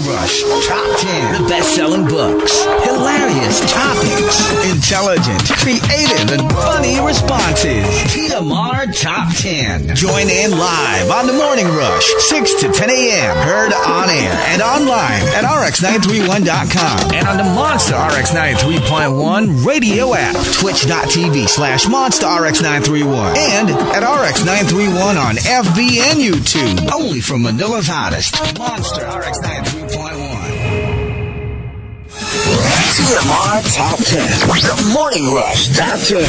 Rush Top 10. The best-selling books, hilarious topics, intelligent, creative, and funny responses. TMR Top 10. Join in live on The Morning Rush, 6 to 10 a.m. Heard on air and online at RX931.com and on the Monster RX 93.1 radio app, twitch.tv/Monster RX931, and at RX931 on FB and YouTube. Only from Manila's hottest, Monster RX 93.1. TMR Top 10. The Morning Rush Top 10.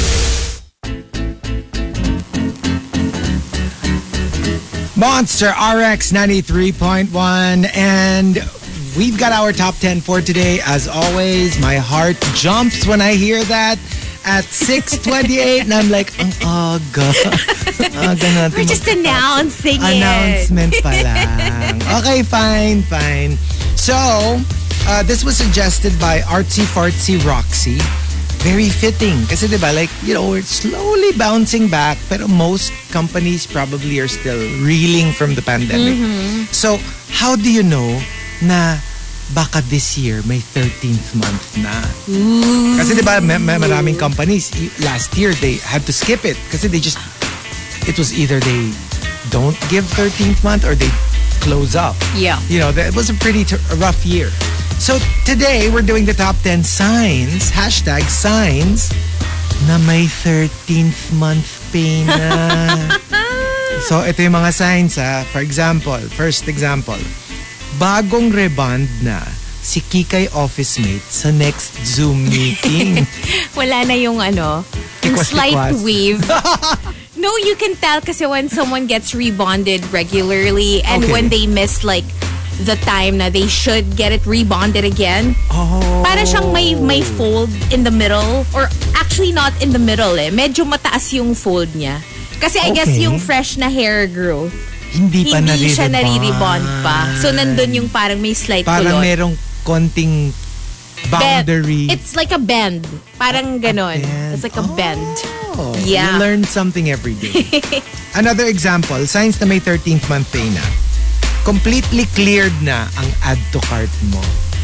Monster RX 93.1, and we've got our top 10 for today. As always, my heart jumps when I hear that at 6:28, and I'm like, ang aga. Aga natin. We're just announcing Announcement pa lang. Okay, fine. So, this was suggested by Artsy Fartsy Roxy. Very fitting. Kasi diba, like, we're slowly bouncing back, pero most companies probably are still reeling from the pandemic. Mm-hmm. So, how do you know na baka this year may 13th month na? Ooh. Kasi diba, maraming companies, last year, they had to skip it. Kasi it was either they don't give 13th month or they close up. Yeah. It was a pretty rough year. So today, we're doing the top 10 signs, #signs, na may 13th month pay na. So ito yung mga signs ha. For example, first example, bagong rebond na si Kikay office mate sa next Zoom meeting. Wala na yung slight wave. No, you can tell kasi when someone gets rebonded regularly and when they miss like the time na they should get it rebonded again. Para siyang may fold in the middle, or actually not in the middle Medyo mataas yung fold niya. Kasi I guess yung fresh na hair growth, hindi siya nare-rebond pa. So nandun yung parang may slight kulot. Parang merong konting boundary. It's like a bend. Parang ganon. It's like a bend. Yeah. You learn something every day. Another example, signs na may 13th month pay na. Completely cleared na ang add to cart mo.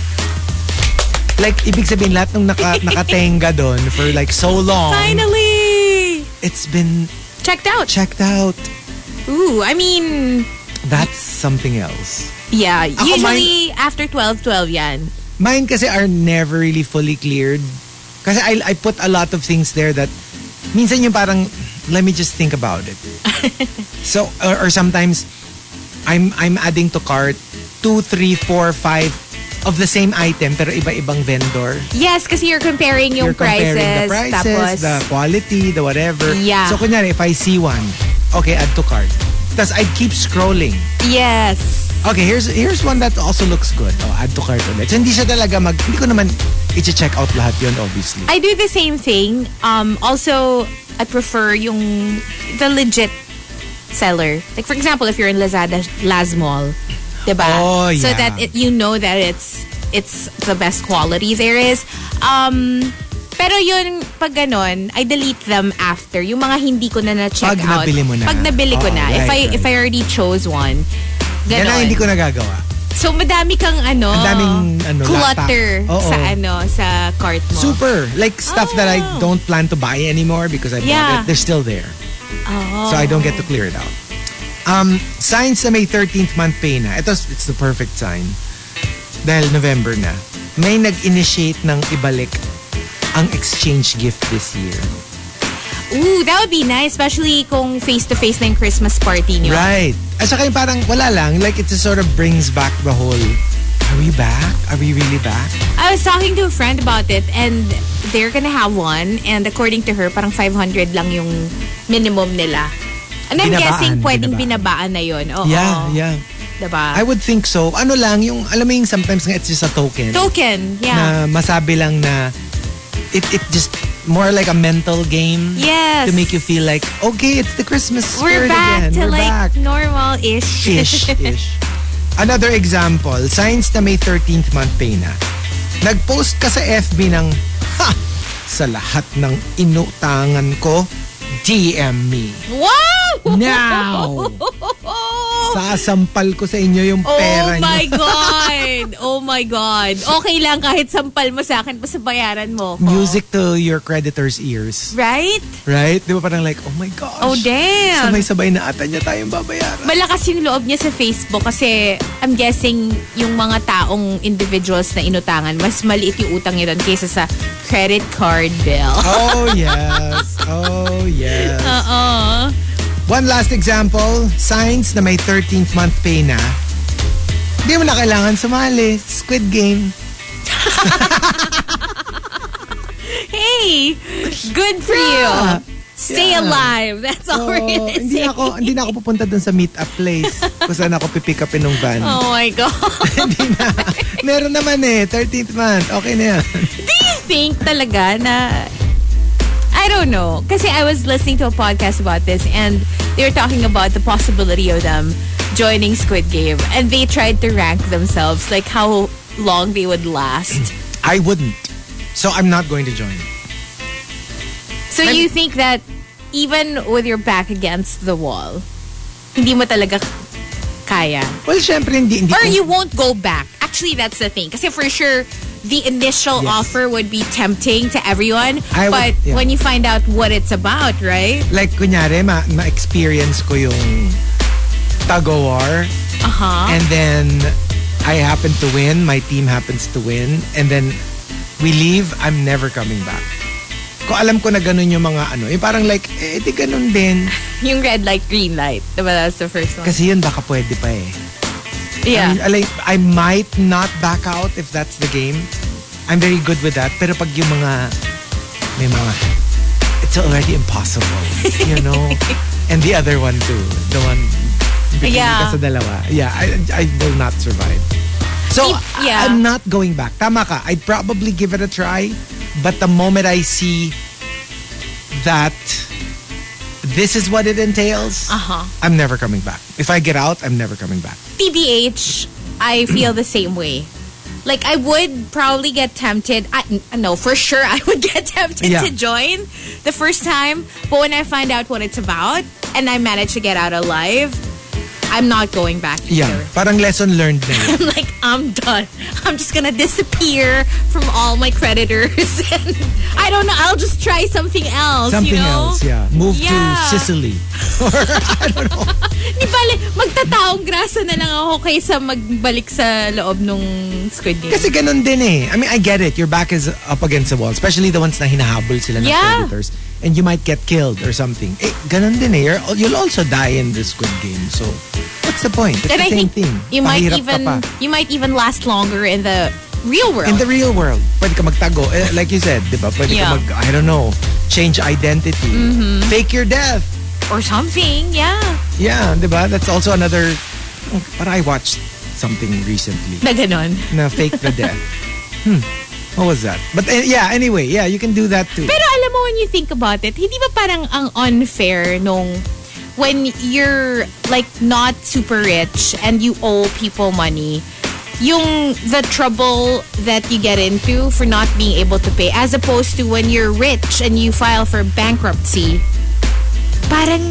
Like, ibig sabihin, lahat nung nakatenga doon for like so long. Finally! It's been checked out. Ooh, I mean, that's something else. Yeah, usually after 12-12 yan. Mine kasi are never really fully cleared. Kasi I put a lot of things there that minsan yung parang, let me just think about it. So, or sometimes, I'm adding to cart 2, 3, 4, 5 of the same item pero iba-ibang vendor. Yes, kasi you're comparing yung prices. The prices, tapos the quality, the whatever. Yeah. So kunyari, if I see one, okay, add to cart. Tapos I'd keep scrolling. Yes. Okay, here's one that also looks good. Add to cart ulit. So hindi siya talaga hindi ko naman i-check out lahat yun, obviously. I do the same thing. Also, I prefer the legit seller. Like for example, if you're in Lazada, Lazmall, diba? Oh, yeah. So that that it's the best quality there is. Pero yun, pag ganon, I delete them after. Yung mga hindi ko na check out. Pag nabili mo na. Pag nabili ko na. Right, if I already chose one, ganon. Yan ang hindi ko nagagawa. So madami kang daming clutter sa cart mo. Super. Like stuff that I don't plan to buy anymore because I bought it. They're still there. So I don't get to clear it out. Signs na may 13th month pay na. It's the perfect sign. Dahil November na. May nag-initiate ng ibalik ang exchange gift this year. Ooh, that would be nice. Especially kung face-to-face na yung Christmas party nyo. Right. At saka yung parang wala lang. Like it just sort of brings back the whole, are we back? Are we really back? I was talking to a friend about it and they're gonna have one. And according to her, parang 500 lang yung minimum nila. And I'm guessing pwedeng binabaan na yun. Yeah. Diba? I would think so. Ano lang, yung, alam mo yung sometimes nga it's just a token. Yeah. Na masabi lang na it just more like a mental game. Yes. To make you feel like, okay, it's the Christmas spirit We're back again. to We're like back. Normal-ish. Ish. Another example, signs na may 13th month pay na. Nag-post ka sa FB ng, sa lahat ng inutangan ko, DM me. Wow! Now! Sasampal ko sa inyo yung pera niyo. Oh my God! God. Oh my God. Okay lang kahit sampal mo sa akin, basta bayaran mo ko. Music to your creditor's ears. Right? Right? Di ba parang like, oh my gosh. Oh, damn. Sabay-sabay na ata niya tayong babayaran. Malakas yung loob niya sa Facebook kasi I'm guessing yung mga taong individuals na inutangan, mas maliit yung utang niya doon kaysa sa credit card bill. Oh, yes. Oh, yes. Oo. One last example, signs na may 13th month pay na. Hindi mo na kailangan sumali. Squid Game. Hey, good for you. Stay alive. That's all we're gonna say. Hindi na ako pupunta dun sa meet-up place kung saan ako pipick upin ng van. Oh my God. Hindi na. Meron naman 13th month. Okay na yan. Do you think talaga na I don't know. Kasi I was listening to a podcast about this and they were talking about the possibility of them joining Squid Game. And they tried to rank themselves, like how long they would last. I wouldn't. So I'm not going to join. So you think that even with your back against the wall, hindi mo talaga kaya? Well, syempre hindi. Or you won't go back. Actually, that's the thing. Kasi for sure, the initial offer would be tempting to everyone. But when you find out what it's about, right? Like, kunyari, ma-experience ko yung tug-o-war. And then, I happen to win. My team happens to win. And then, we leave. I'm never coming back. Kung alam ko na ganun yung mga yung parang like, di ganun din. Yung red light, green light. Diba that was the first one? Kasi yun baka pwede pa eh. Yeah. I might not back out if that's the game. I'm very good with that. Pero pag yung may mga, it's already impossible. You know? And the other one too. The one, ka sa dalawa. Yeah, I will not survive. So, I'm not going back. Tama ka. I'd probably give it a try. But the moment I see that this is what it entails, I'm never coming back. If I get out, I'm never coming back. TBH, I feel the same way. Like, I would probably get tempted. No, for sure, I would get tempted to join the first time. But when I find out what it's about and I manage to get out alive, I'm not going back either. Yeah, parang lesson learned na yun. I'm like, I'm done. I'm just gonna disappear from all my creditors. And I don't know, I'll just try something else, something you know? else, yeah. Move to Sicily. Or, I don't know. Di bale, magtataong grasa na lang ako kaysa magbalik sa loob nung Squid Game. Kasi ganun din eh. I mean, I get it. Your back is up against the wall. Especially the ones na hinahabol sila ng creditors. And you might get killed or something. Eh, ganun din eh. You'll also die in the Squid Game. So, what's the point? It's the same thing. You might even last longer in the real world. In the real world. Pwede ka magtago. Like you said, di ba? Pwede ka I don't know, change identity. Fake your death. Or something, yeah. Yeah, di ba? That's also another... But I watched something recently. Na ganon. Na fake the death. What was that? But anyway, you can do that too. Pero alam mo, when you think about it, hindi ba parang ang unfair nung when you're like not super rich and you owe people money, yung the trouble that you get into for not being able to pay, as opposed to when you're rich and you file for bankruptcy, parang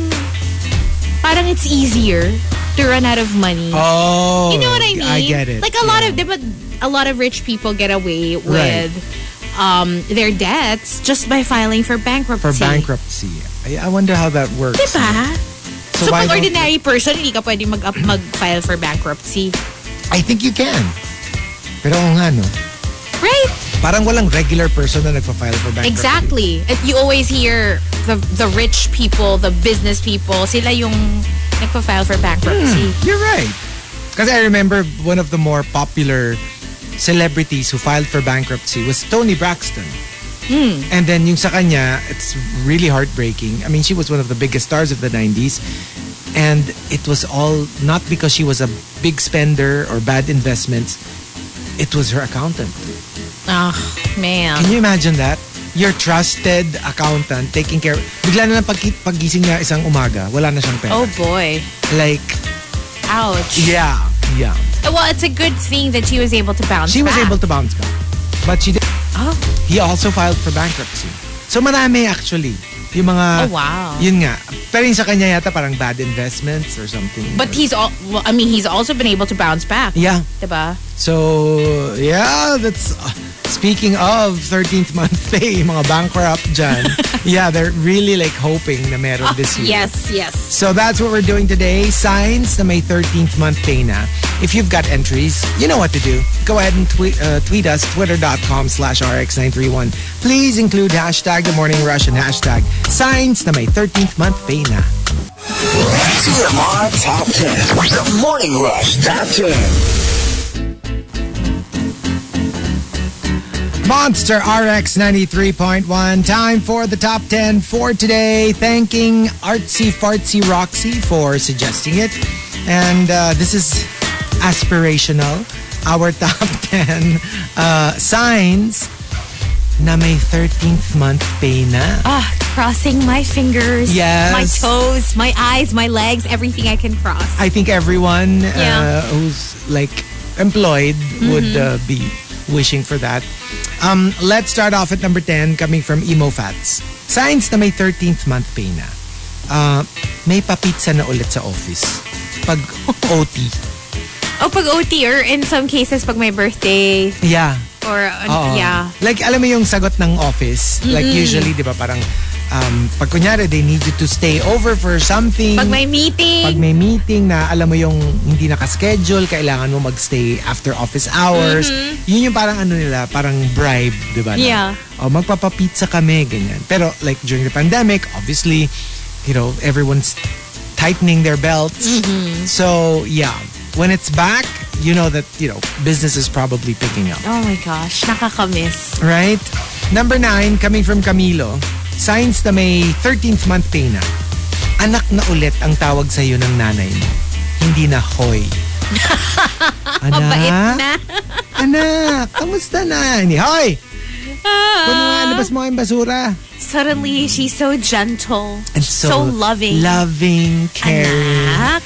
it's easier to run out of money. Oh, you know what I mean? I get it. Like a lot of rich people get away with their debts just by filing for bankruptcy. For bankruptcy. I wonder how that works. Diba? So pag ordinary person, hindi ka pwede mag-file for bankruptcy. I think you can. Pero nga, no? Right? Parang walang regular person na nagpa-file for bankruptcy. Exactly. You always hear the rich people, the business people, sila yung nagpa-file for bankruptcy. You're right. Because I remember one of the more popular celebrities who filed for bankruptcy was Toni Braxton. And then yung sa kanya, it's really heartbreaking. I mean, she was one of the biggest stars of the 90s. And it was all not because she was a big spender or bad investments. It was her accountant. Oh, man. Can you imagine that? Your trusted accountant taking care. Bigla na lang paggising niya isang umaga, wala na siyang pera. Oh boy. Like, ouch. Yeah. Well, it's a good thing that she was able to bounce back. She was able to bounce back. But she did. Oh. He also filed for bankruptcy. So marami actually. Yung mga... Oh, wow. Yun nga. Pero yung sa kanya yata parang bad investments or something. But he's also been able to bounce back. Yeah. Diba? So, yeah, that's... speaking of 13th month pay, mga bankrupt dyan. Yeah, they're really like hoping na meron this year. Yes. So that's what we're doing today. Signs na may 13th month pay na. If you've got entries, you know what to do. Go ahead and tweet us, twitter.com/RX931. Please include hashtag The Morning Rush and hashtag signs na may 13th month pay na. TMR Top 10. The Morning Rush Top 10. Monster RX 93.1. Time for the top 10 for today. Thanking Artsy Fartsy Roxy for suggesting it. And this is aspirational. Our top 10 signs na may 13th month pay na. Crossing my fingers, yes. my toes, my eyes, my legs, everything I can cross. I think everyone who's like employed would be wishing for that. Let's start off at number 10 coming from Emo Fats. Signs na may 13th month pay na. May papizza na ulit sa office. Pag OT. Pag OT or in some cases pag may birthday. Yeah. Or, yeah. Like, alam mo yung sagot ng office? Like, usually, di ba, parang, pag kunyari, they need you to stay over for something. Pag may meeting na alam mo yung hindi nakaschedule, kailangan mo magstay after office hours. Yun yung parang ano nila, parang bribe, di ba? Yeah. Magpapapizza kami, ganyan. Pero, like, during the pandemic, obviously, you know, everyone's tightening their belts. So, yeah. When it's back, you know that, you know, business is probably picking up. Oh my gosh, nakakamiss. Right? Number 9, coming from Camilo. Signs na may 13th month pay na. Anak na ulit ang tawag sa'yo ng nanay mo. Hindi na hoy. Mabait na. Anak, kamusta na? Hindi, hoy! Kuno nga, labas mo yung basura. Suddenly, she's so gentle. And so loving. Loving, caring. Anak.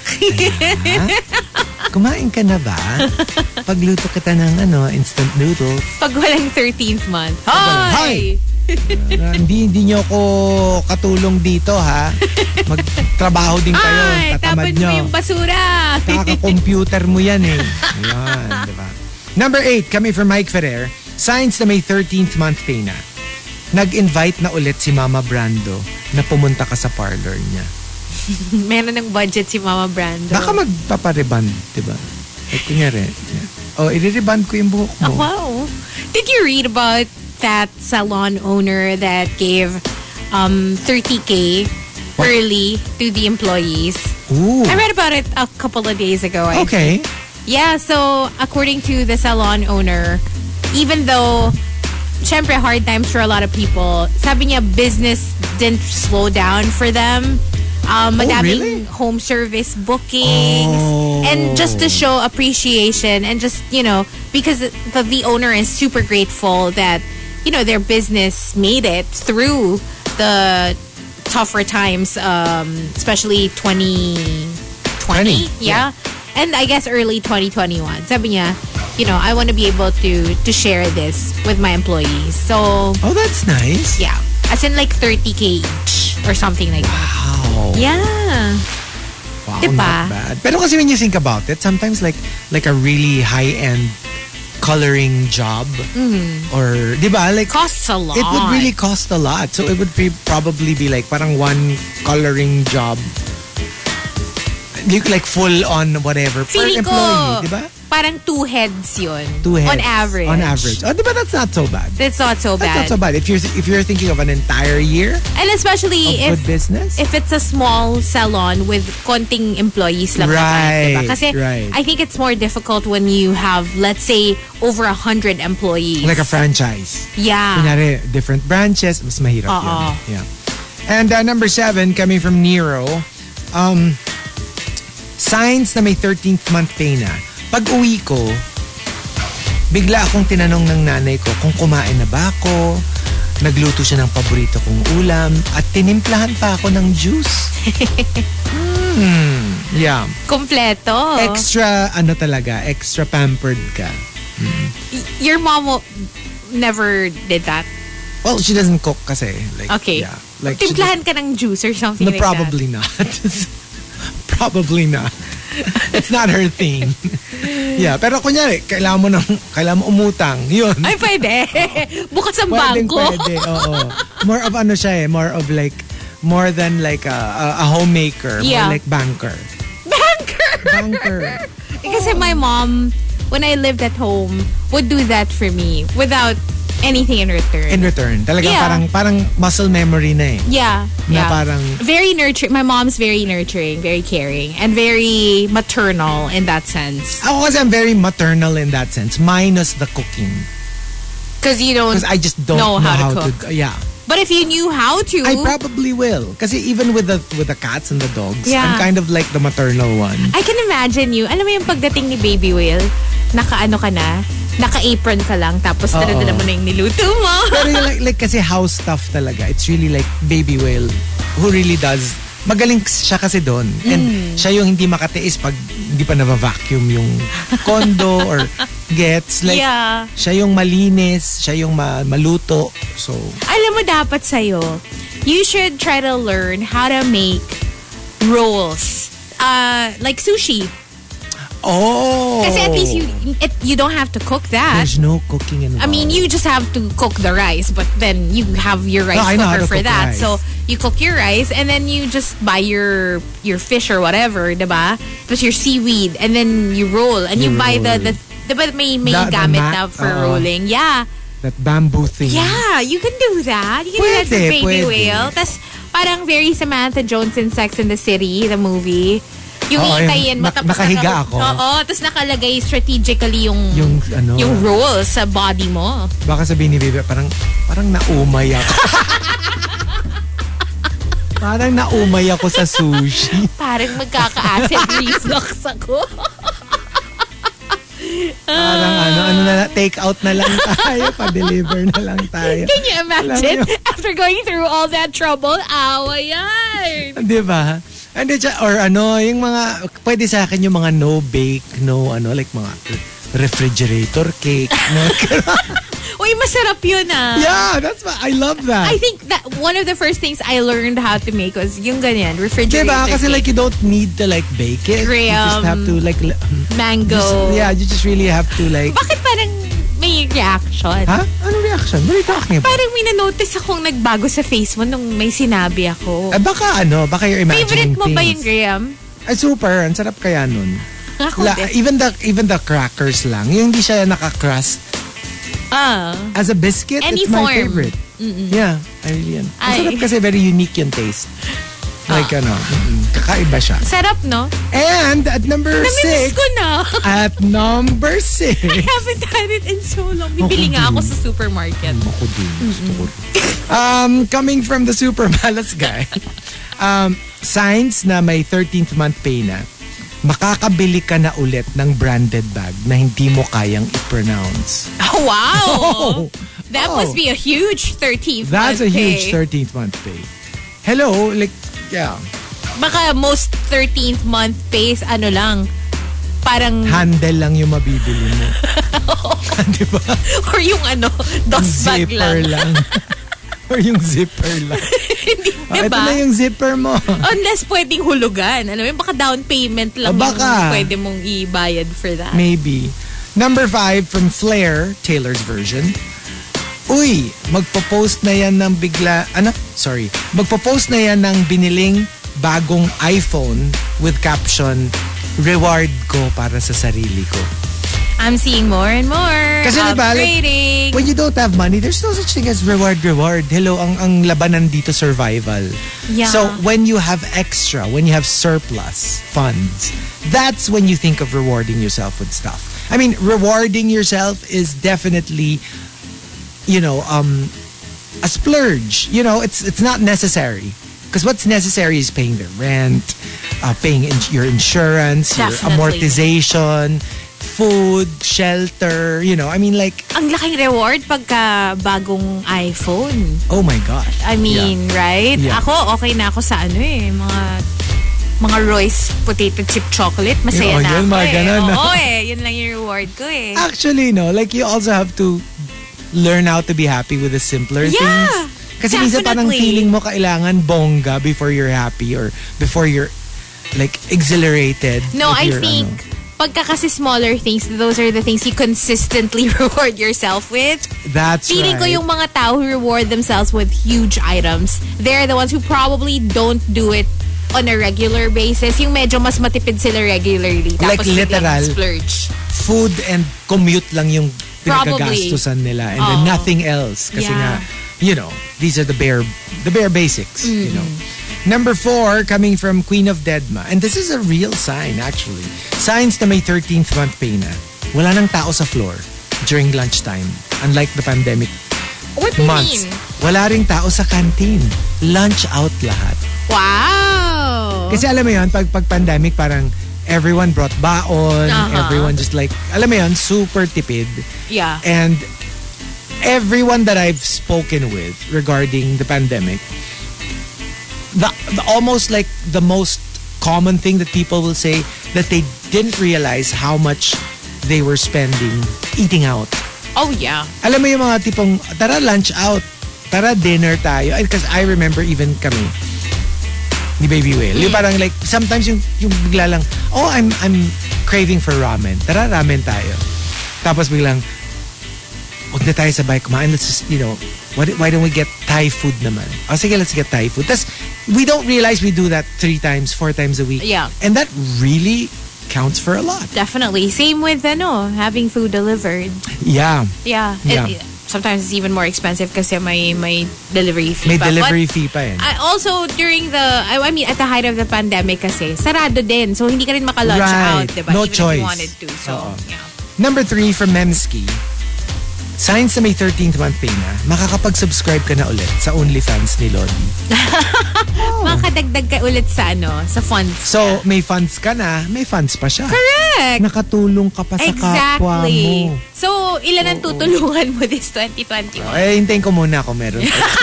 Kumain ka na ba? Pagluto kita ng instant noodles. Pag walang 13th month. Hoy! Hindi nyo ako katulong dito, ha? Magtrabaho din kayo. Tatamad nyo. Tapon mo yung basura. Kaka-computer mo yan eh. Ayan, diba? Number 8, kami from Mike Ferrer. Signs na may 13th month pay na. Nag-invite na ulit si Mama Brando na pumunta ka sa parlor niya. Meron ng budget si Mama Brando. Baka magpapareband, diba? Like, kunyari, i-reband ko yung buhok mo. Oh, wow. Did you read about that salon owner that gave $30K early to the employees? Ooh. I read about it a couple of days ago. Okay. Yeah, so according to the salon owner, even though syempre hard times for a lot of people, sabi niya business didn't slow down for them. Madaming really? home service bookings and just to show appreciation and just, you know, because the owner is super grateful that, you know, their business made it through the tougher times, especially 2020. Yeah. And I guess early 2021. Sabi niya, you know, I want to be able to share this with my employees. So, oh, that's nice. Yeah. As in like 30K each or something like that. Wow. Yeah. Wow, diba? not bad. Pero kasi when you think about it, sometimes like a really high-end coloring job or, diba? Like, costs a lot. It would really cost a lot. So it would probably be like parang one coloring job. Like full on whatever per Feeling employee, diba? Parang 2 heads yun. 2 heads. On average. On average. Oh, diba? That's not so bad. That's not so bad. That's not so bad. If you're thinking of an entire year and especially of good business. If it's a small salon with konting employees lang right, naman, diba? Kasi I think it's more difficult when you have, let's say, over 100 employees. Like a franchise. Yeah. Kunyari, different branches, mas mahirap yun. Yeah. And number 7, coming from Nero, signs na may 13th month pay na. Pag uwi ko, bigla akong tinanong ng nanay ko kung kumain na ba ako, nagluto siya ng paborito kong ulam, at tinimplahan pa ako ng juice. Yeah. Kompleto. Extra, extra pampered ka. Your mom never did that? Well, she doesn't cook kasi. Like, okay. Yeah. Like, timplahan ka ng juice or something like probably not. Probably not. It's not her thing. Yeah, pero kunyari, kailangan mo umutang. Yun. Ay, pwede. Bukas ang bangko. Pwede, oo. More of ano siya more of like, more than like a homemaker. Yeah. More like banker. Banker. Kasi my mom, when I lived at home, would do that for me without anything in return. Talagang parang muscle memory na eh. Yeah. Na parang very nurturing. My mom's very nurturing, very caring, and very maternal in that sense. Ako kasi I'm very maternal in that sense, minus the cooking. Because I just don't know how to cook. Yeah. But if you knew how to, I probably will. Kasi even with the cats and the dogs, I'm kind of like the maternal one. I can imagine you. Alam mo yung pagdating ni Baby Whale, naka-ano ka na, naka-apron ka lang, tapos dala-dala mo na yung niluto mo. Pero like kasi house stuff talaga. It's really like Baby Whale who really does. Magaling siya kasi doon. And siya yung hindi makatiis pag hindi pa na-vacuum yung condo or gets. Like, siya yung malinis, siya yung maluto. So, alam mo dapat sa'yo, you should try to learn how to make rolls. Like sushi. Oh! Kasi at least you don't have to cook that. There's no cooking involved. I mean, you just have to cook the rice, but then you have your rice cooker for that. Rice. So, you cook your rice and then you just buy your fish or whatever, diba? Plus your seaweed and then you roll and you buy the diba may gamit na for rolling. Yeah. That bamboo thing. Yeah, you can do that. You can do that for Baby Whale. Tas parang very Samantha Jones in Sex and the City, the movie. Yung hitayin mo, tapos nakahiga ako. Oo, tapos nakalagay strategically yung roll sa body mo. Baka sabihin ni Baby, parang naumay ako. Parang naumay ako sa sushi. Parang magkaka-acid reflux ako. Parang take out na lang tayo, pa-deliver na lang tayo. Can you imagine? After going through all that trouble, awa yan. Diba? Or yung mga, pwede sa akin yung mga no-bake, like mga refrigerator cake. Uy, masarap yun Yeah, I love that. I think that one of the first things I learned how to make was yung ganyan, refrigerator diba? Kasi cake. Like you don't need to like bake it. Graham, you just have to like mango. You just really have to like. Bakit parang may reaction? Ha? Ano reaction? What are you talking about? Parang may na-notice akong nagbago sa face mo nung may sinabi ako. Baka you're imagining favorite mo things. ba yung Graham? Ay, super. Ang sarap kaya nun. Even the crackers lang. Yung hindi siya naka-crust. As a biscuit, any it's form. My favorite. Yeah, I really am. Ang sarap kasi very unique yung taste. Like kakaiba siya. Sarap, no? And at number 6. Namimiss ko na. At number 6. I haven't had it in so long. Bibili nga ako sa supermarket. Ako din. Gusto ko. Coming from the super malas guy. Signs na may 13th month pay na. Makakabili ka na ulit ng branded bag na hindi mo kayang i-pronounce. Oh, wow! That must be a huge 13th month pay. That's a huge 13th month pay. Hello, like, yeah. Baka most 13th month pays, lang, parang... handle lang yung mabibili mo. Diba? Or yung dos bag lang. Or yung zipper lang. Diba? Ito na yung zipper mo. Unless pwedeng hulugan. Alam mo, baka down payment lang yung pwede mong ibayad for that. Maybe. Number 5 from Flair, Taylor's version. Uy, magpo-post na yan ng magpo-post na yan ng biniling bagong iPhone with caption, reward ko para sa sarili ko. I'm seeing more and more. Kasi diba, upgrading. when you don't have money, there's no such thing as reward. Hello, ang labanan dito, survival. Yeah. So, when you have extra, when you have surplus funds, that's when you think of rewarding yourself with stuff. I mean, rewarding yourself is definitely, a splurge. It's not necessary. Because what's necessary is paying the rent, paying your insurance, Definitely. Your amortization, food, shelter, I mean like... Ang laking reward pagka bagong iPhone. Oh my God. I mean, right? Yeah. Ako, okay na ako sa mga Royce potato chip chocolate. Masaya na yun, ako mga ganun, no? Oo yun lang yung reward ko Actually, like you also have to learn how to be happy with the simpler things. Kasi minsan parang feeling mo kailangan bongga before you're happy or before you're like exhilarated. No, I think pagka kasi smaller things, those are the things you consistently reward yourself with. That's Feeling right. ko yung mga tao who reward themselves with huge items, they're the ones who probably don't do it on a regular basis. Yung medyo mas matipid sila regularly. Like Tapos literal splurge. Food and commute lang yung pinagagastusan nila and then nothing else. Kasi nga, you know, these are the bare basics, you know. Number 4, coming from Queen of Deadma. And this is a real sign, actually. Signs na may 13th month pay na. Wala nang tao sa floor during lunchtime. Unlike the pandemic What do you months. mean? Wala ring tao sa canteen. Lunch out lahat. Wow! Kasi alam mo yun, pag pandemic, parang everyone brought baon. Everyone just like, alam mo yun, super tipid. Yeah. And everyone that I've spoken with regarding the pandemic, the almost like the most common thing that people will say that they didn't realize how much they were spending eating out. Oh, yeah. Alam mo yung mga tipong, tara lunch out, tara dinner tayo. Because I remember even kami, ni Baby Whale. Yung parang like, sometimes yung bigla lang, oh, I'm craving for ramen. Tara ramen tayo. Tapos biglang, wag na tayo sabay kumain. Let's just, you know, why don't we get Thai food naman? O sige, let's get Thai food. Tas, we don't realize we do that 3 times, 4 times a week. Yeah. And that really counts for a lot. Definitely. Same with, having food delivered. Yeah. Yeah. Yeah. Sometimes it's even more expensive kasi may delivery fee May pa. delivery fee pa yun. Also, during I mean, at the height of the pandemic kasi, sarado din. So, hindi ka rin maka-lunch out, diba? No even choice. if you wanted to. So, yeah. Number 3 from Memski. Signs na may 13th month pay na, makakapag-subscribe ka na ulit sa OnlyFans ni Lodi. Makadagdag ka ulit sa funds. So, may funds ka na, may funds pa siya. Correct! Nakatulong ka pa sa kapwa mo. So, ilan ang tutulungan mo this 2021? Hintayin ko muna kung meron.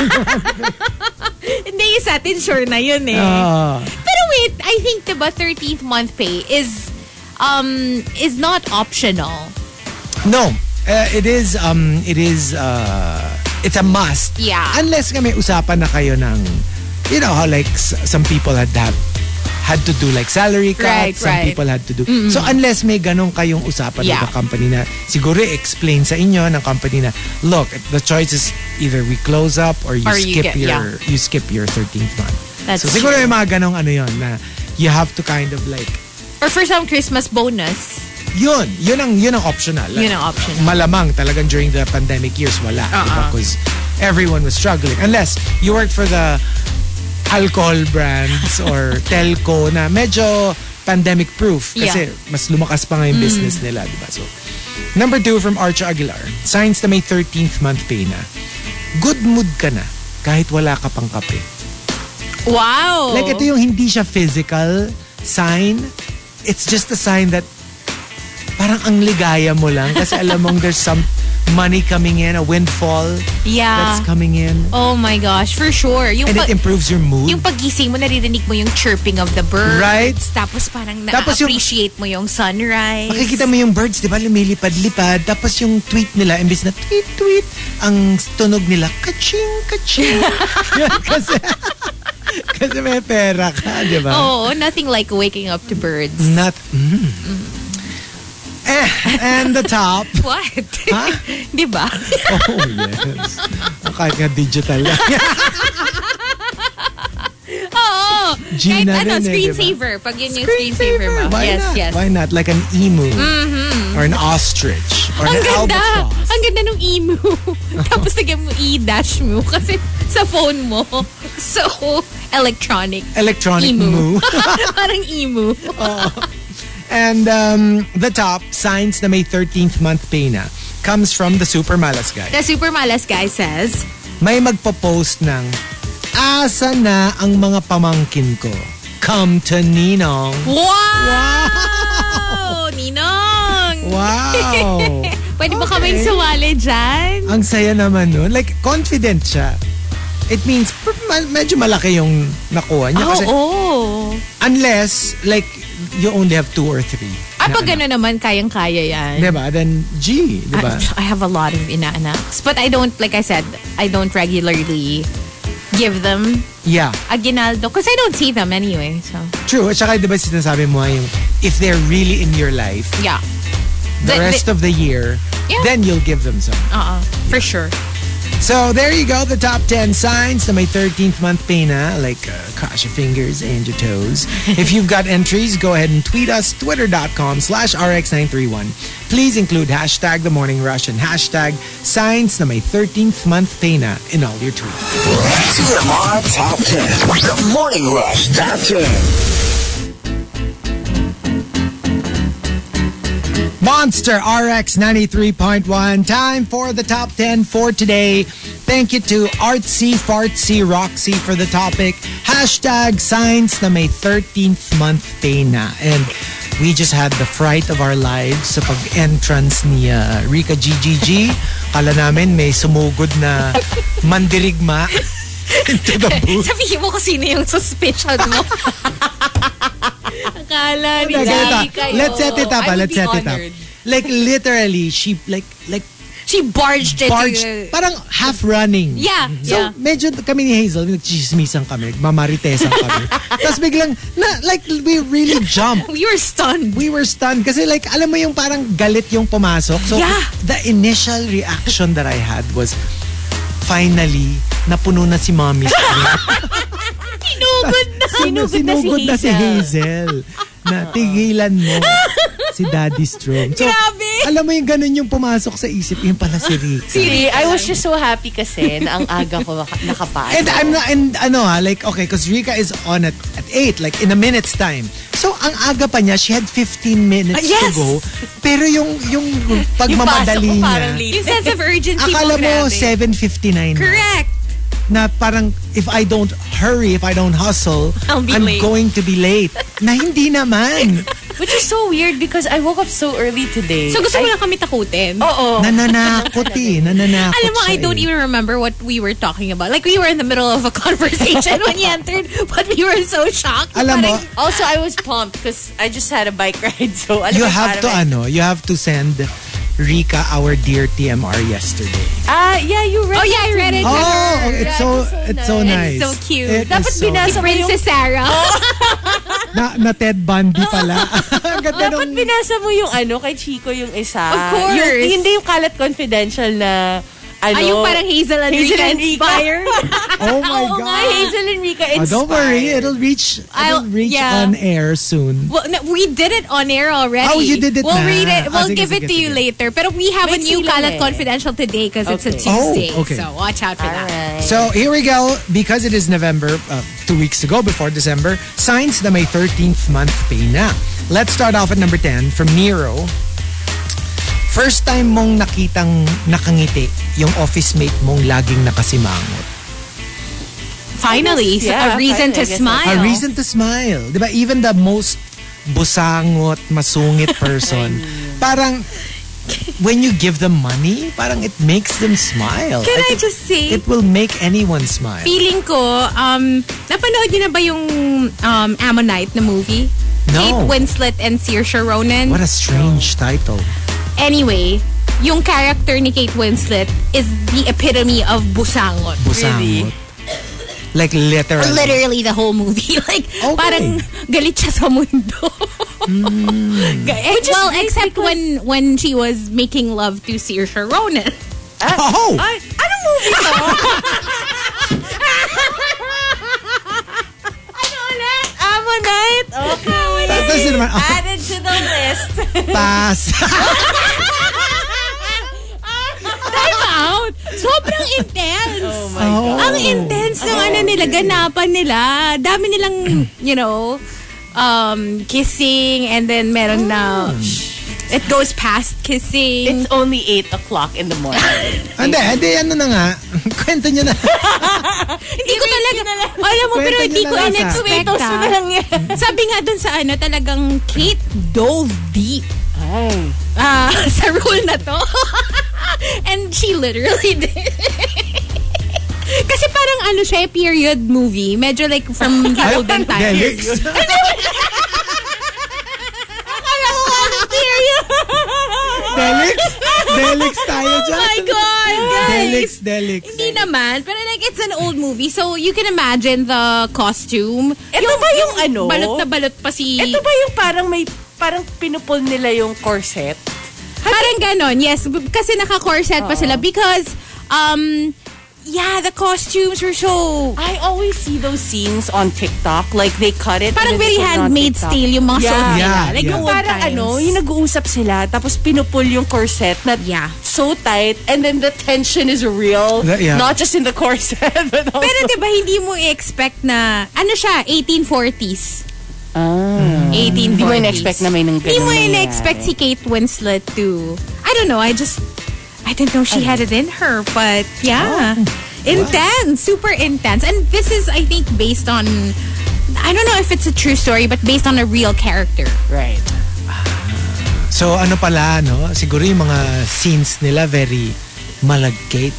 Hindi, sa atin sure na yun eh. Pero wait, I think diba 13th month pay is not optional. No. It's a must. Yeah. Unless nga may usapan na kayo ng, you know how like some people had to do like salary cuts, some people had to do. So unless may ganun kayong usapan with the company na siguro explain sa inyo ng company na, look, the choice is either we close up or you skip your 13th month. That's so siguro true. may mga ganong yun na you have to kind of like, or for some Christmas bonus. Yun ang optional. Yun ang optional. Malamang talagang during the pandemic years wala, diba? Because everyone was struggling. Unless you worked for the alcohol brands or telco na medyo pandemic proof kasi mas lumakas pa nga yung business nila, diba? So, number 2 from Archo Aguilar. Signs na may 13th month pay na. Good mood ka na kahit wala ka pang kape. Wow! Like ito yung hindi siya physical sign. It's just a sign that parang ang ligaya mo lang kasi alam mong there's some money coming in, a windfall that's coming in. Oh my gosh, for sure. And it improves your mood. Yung pagising mo, naririnig mo yung chirping of the birds. Right. Tapos parang na-appreciate mo yung sunrise. Makikita mo yung birds, di ba, lumilipad-lipad. Tapos yung tweet nila, imbis na tweet-tweet, ang tunog nila, kaching-kaching. kasi may pera ka, di ba? Oh, nothing like waking up to birds. And the top. What? Huh? Di ba? Oh, yes. Kahit nga digital lang. Oo. Gina kahit rin screensaver. Diba? Pag yun yung screensaver mo. Why yes, not? yes. Why not? Like an emu. Or an ostrich. Or an albatross. Ang ganda nung emu. Tapos nagyan mo i-dash mo. Kasi sa phone mo. So, electronic. Electronic emu. Parang emu. And the top, signs na may 13th month pay na, comes from the Super Malas Guy. The Super Malas Guy says, may magpo-post ng, asa na ang mga pamangkin ko? Come to Ninong. Wow! Ninong! Wow! Pwede ba kaming sumali dyan? Ang saya naman nun. Like, confident siya. It means, medyo malaki yung nakuha niya. Kasi, unless, like, you only have 2 or 3. Pag gano'n naman, kayang-kaya yan. Diba? Then, G. Diba? I have a lot of inaanaks. But I don't, like I said, I don't regularly give them aguinaldo because I don't see them anyway. So true. At saka diba sinasabi mo yung if they're really in your life, the rest of the year, then you'll give them some. For sure. So there you go, the top 10 signs na may 13th month pay na, like cross your fingers and your toes. If you've got entries, go ahead and tweet us, twitter.com/RX931. Please include hashtag The Morning Rush and hashtag signs na may 13th month pay na in all your tweets. TMR Top 10. The Morning Rush Top 10. Monster RX 93.1. Time for the top 10 for today. Thank you to Artsy Fartsy Roxy for the topic. Hashtag signs na may 13th month pay na. And we just had the fright of our lives sa pag-entrance ni Rika GGG. Kala namin may sumugod na mandirigma into the booth. Sabihin mo kung sino yung suspicion mo. Akala ni Rika. Let's set it up. Let's set it up. Like literally, she she barged into parang half running. Yeah. So medyo kami ni Hazel, nagchismisan kami, mamaritesan kami. Tapos biglang like we really jumped. We were stunned kasi like alam mo yung parang galit yung pumasok. So the initial reaction that I had was finally napuno na si Mommy. Sinugod na si Hazel. Na tigilan mo si Daddy Strong. So, alam mo yung ganun yung pumasok sa isip, yung pala si Rika. I was just so happy kasi na ang aga ko nakapasok. And I'm not, like, okay, because Rika is on at 8, like in a minute's time. So, ang aga pa niya, she had 15 minutes to go. Pero yung pagmamadali niya, yung sense of urgency akala mo 7:59. Correct. Na parang if I don't hurry, if I don't hustle, I'm late. going to be late. Na hindi naman. Which is so weird because I woke up so early today. So gusto mo lang kami takutin? Oo. Nananakot Alam mo, I don't even remember what we were talking about. Like we were in the middle of a conversation when you entered, but we were so shocked. Alam mo, also I was pumped because I just had a bike ride. So you have to send Rika our dear TMR yesterday. Yeah, you read it. Oh yeah, I read it. Oh, it's so nice. It's so cute. Dapat binasa mo yung Princess Sarah. na Ted Bundy pala. Dapat binasa mo yung kay Chico yung isa. Of course. Hindi yung Kalat Confidential na yung parang Hazel and Rika inspired. Oh my God. Hazel and Rika inspired. Don't worry, it'll reach on air soon. Well, no, we did it on air already. Oh, you did it We'll na. read it. We'll Sige, give it to you later. Pero we have a new Kalat Confidential today because it's a Tuesday. Oh, okay. So watch out for that. Right. So here we go. Because it is November, 2 weeks to go before December, signs na may 13th month pay na. Let's start off at number 10 from Nero. First time mong nakitang nakangiti yung office mate mong laging nakasimangot. Finally, a reason to smile. A reason to smile. Diba? Even the most busangot, masungit person, parang when you give them money, parang it makes them smile. Can I just say, it will make anyone smile. Feeling ko, napanood niyo na ba yung Ammonite na movie? No. Kate Winslet and Saoirse Ronan. What a strange title. Anyway, yung character ni Kate Winslet is the epitome of busangot. Busangot. Really? Like literally. Literally the whole movie. Like, parang galit siya sa mundo. Well, except when she was making love to Saoirse Ronan. Anong movie to? Ano ulit? Ammonite? Okay. Added to the list. Pass. Time out! Sobrang intense. Oh my God. Ang intense ng nila, ganapan nila. Dami nilang, kissing and then meron na... It goes past kissing. It's only 8 o'clock in the morning. Hindi, ano na nga. Kwento nyo na. Hindi ko talaga, alam mo, pero hindi ko in-expect. Sabi nga dun sa talagang Kate dove deep. Sa role na to. And she literally did. Kasi parang siya, period movie. Medyo like from the olden times. Delix. Akala ko Delix tayo dyan. Oh my God, guys. Delix. Hindi naman. Pero like, it's an old movie. So, you can imagine the costume. Ito ba yung ano? Balot na balot pa si... Ito ba yung parang pinupol nila yung corset? Parang ganon, yes. Kasi naka-corset pa sila because, yeah, the costumes were so... I always see those scenes on TikTok. Like, they cut it. Parang very handmade style yung mga suot nila. Yeah, Like, yeah. yung Parang yung nag-uusap sila, tapos pinupul yung corset na so tight, and then the tension is real. Not just in the corset, but also... Pero diba, hindi mo i-expect na, ano siya, 1840s. 1840s. Hindi mo in-expect na may nang ganun. Hindi mo in-expect si Kate Winslet to... I don't know, I didn't know she had it in her, but yeah. Intense, super intense. And this is, I think, based on, I don't know if it's a true story, but based on a real character. Right. So ano pala, no? Siguro yung mga scenes nila very malagkate.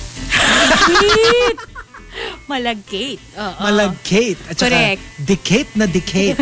Malagkate. Malagkate. At saka Correct. Decate na decate.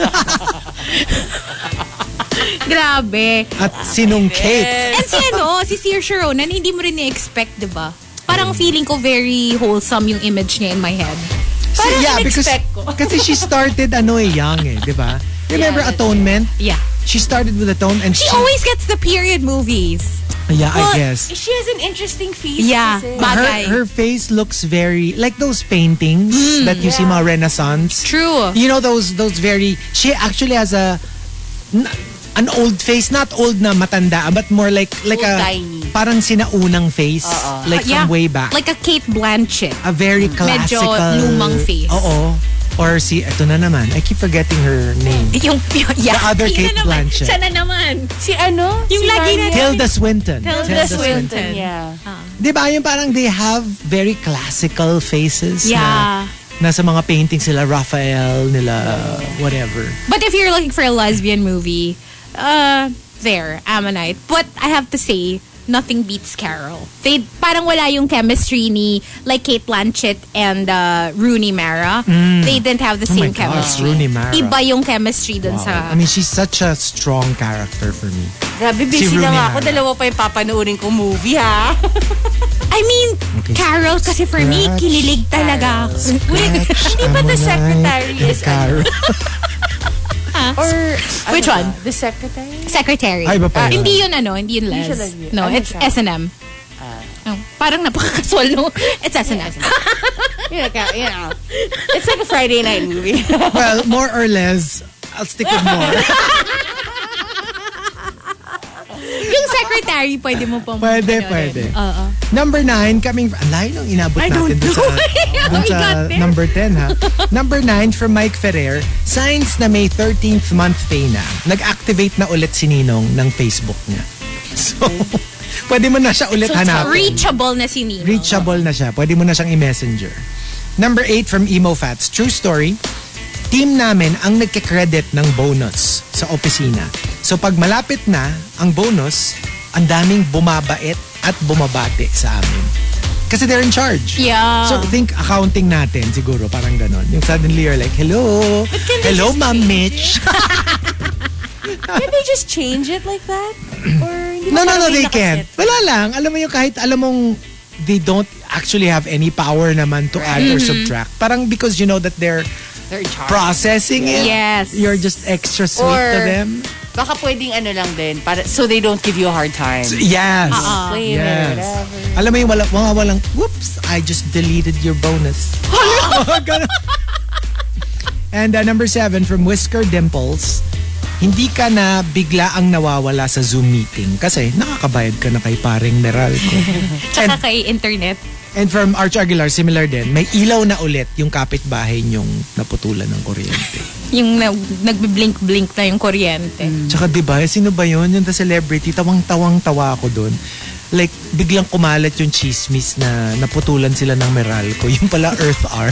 Grabe. At sinungkate. And si Saoirse Ronan, hindi mo rin i-expect, diba? Parang feeling ko very wholesome yung image niya in my head. Parang in-expect ko. Kasi she started young diba? Remember Atonement? Yeah. She started with Atonement and she always gets the period movies. Yeah, I guess. She has an interesting face. Yeah. Her face looks very like those paintings that you see mga Renaissance. True. You know those very, she actually has an old face, not old na matanda, but more like old, a tiny. Parang sinaunang face, like from way back. Like a Kate Blanchett. A very classical. Medyo lumang face. Oo. Or ito na naman. I keep forgetting her name. The other Kate Blanchett. Siya na naman. Si ano? Yung lagi na. Tilda Swinton. Tilda Swinton, yeah. Diba yung parang they have very classical faces. Yeah. Nasa mga paintings sila, Raphael, nila, whatever. But if you're looking for a lesbian movie, there, Ammonite. But I have to say, nothing beats Carol. Parang wala yung chemistry ni like Kate Blanchett and Rooney Mara. They didn't have the same chemistry. Rooney Mara. Iba yung chemistry dun sa... I mean, she's such a strong character for me. Grabe, busy na nga ako. Dalawa pa yung papanoorin kong movie, ha? I mean, Carol kasi for me, kinilig talaga. Hindi ba The Secretary is Carol? Or which one? The Secretary? Secretary. Ay, ba pa yun? Hindi yun hindi yun Les. No, it's S&M. Parang napaka-casual, no? It's S&M. It's like a Friday night movie. Well, more or less, I'll stick with more. Yung Secretary, pwede mo pang... Pwede. Number 9, coming... Ang layo nung inabot natin dun sa number 10, ha? Number 9 from Mike Ferrer, signs na may 13th month pay na. Nag-activate na ulit si Ninong ng Facebook niya. So, pwede mo na siya ulit hanapin. Reachable na si Ninong. Reachable na siya. Pwede mo na siyang i-messenger. Number 8 from Emo Fats, true story. Team namin ang nagkikredit ng bonus sa opisina. So pag malapit na ang bonus, ang daming bumabait at bumabati sa amin. Kasi they're in charge. Yeah. So think accounting natin siguro, parang ganon. Yung suddenly you're like, hello. Hello, Ma'am Mitch. Can they just change it like that? Or No, they can't. Wala lang. Alam mo yung kahit alam mong they don't actually have any power naman to add or subtract. Parang because you know that they're in charge. Processing it. Yes. You're just extra sweet to them. Baka pwedeng lang din so they don't give you a hard time. So, yes. Claim it, whatever. Alam mo yung walang, whoops, I just deleted your bonus. And number 7 from Whisker Dimples, hindi ka na bigla ang nawawala sa Zoom meeting kasi nakakabayad ka na kay paring Meralco. Tsaka kay internet. And from Arch Aguilar, similar din, may ilaw na ulit yung kapitbahay niyong naputulan ng kuryente. Yung nagbi-blink-blink na yung kuryente. Tsaka diba, sino ba yun? Yung the celebrity, tawang-tawa ako dun. Like, biglang kumalat yung chismis na naputulan sila ng Meralco. Yung pala Earth R.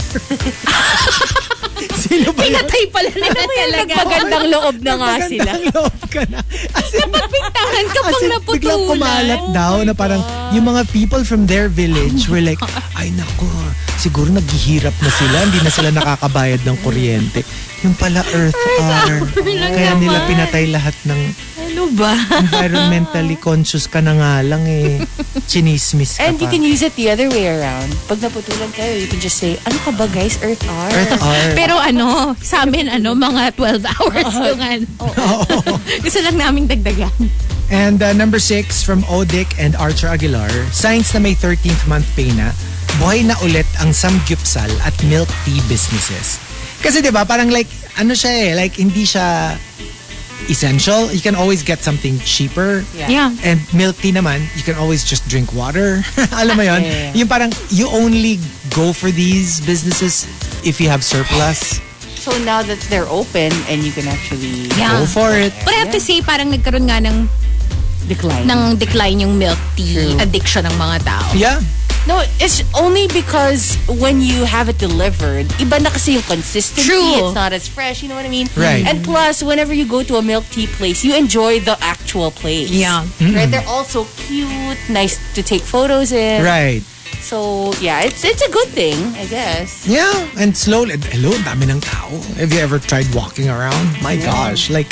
Sino ba yun? Pinatay pala nila talaga. Nagpagandang loob na nga sila. Nagpagandang loob ka na. Napagpintahan ka pang naputulan. Biglang kumalat daw na parang yung mga people from their village were like, ay nako, siguro naghihirap na sila. Hindi na sila nakakabayad ng kuryente. Yung pala Earth R. Kaya nila pinatay lahat ng Ano ba? Environmentally conscious ka na nga lang eh. Chinismis ka And pa. you can use it the other way around. Pag naputulan kayo, you can just say, ano ka ba guys? Earth hour. Earth hour. Pero sa amin, mga 12 hours yung Gusto lang naming dagdagan. And number 6 from Odic and Archer Aguilar, signs na may 13th month pay na, buhay na ulit ang samgyupsal at milk tea businesses. Kasi diba, parang like, siya like hindi siya essential. You can always get something cheaper. Yeah. And milk tea naman, you can always just drink water. Alam mo yun? Yeah. Yung parang, you only go for these businesses if you have surplus. So now that they're open and you can actually go for it. But I have to say, parang nagkaroon nga ng decline yung milk tea addiction ng mga tao. Yeah. No, it's only because when you have it delivered, iba na kasi yung consistency. True. It's not as fresh, you know what I mean? Right. And plus, whenever you go to a milk tea place, you enjoy the actual place. Yeah. Right? They're all so cute, nice to take photos in. Right. So, yeah, it's a good thing, I guess. Yeah. And slowly, hello, dami ng tao. Have you ever tried walking around? My gosh. Like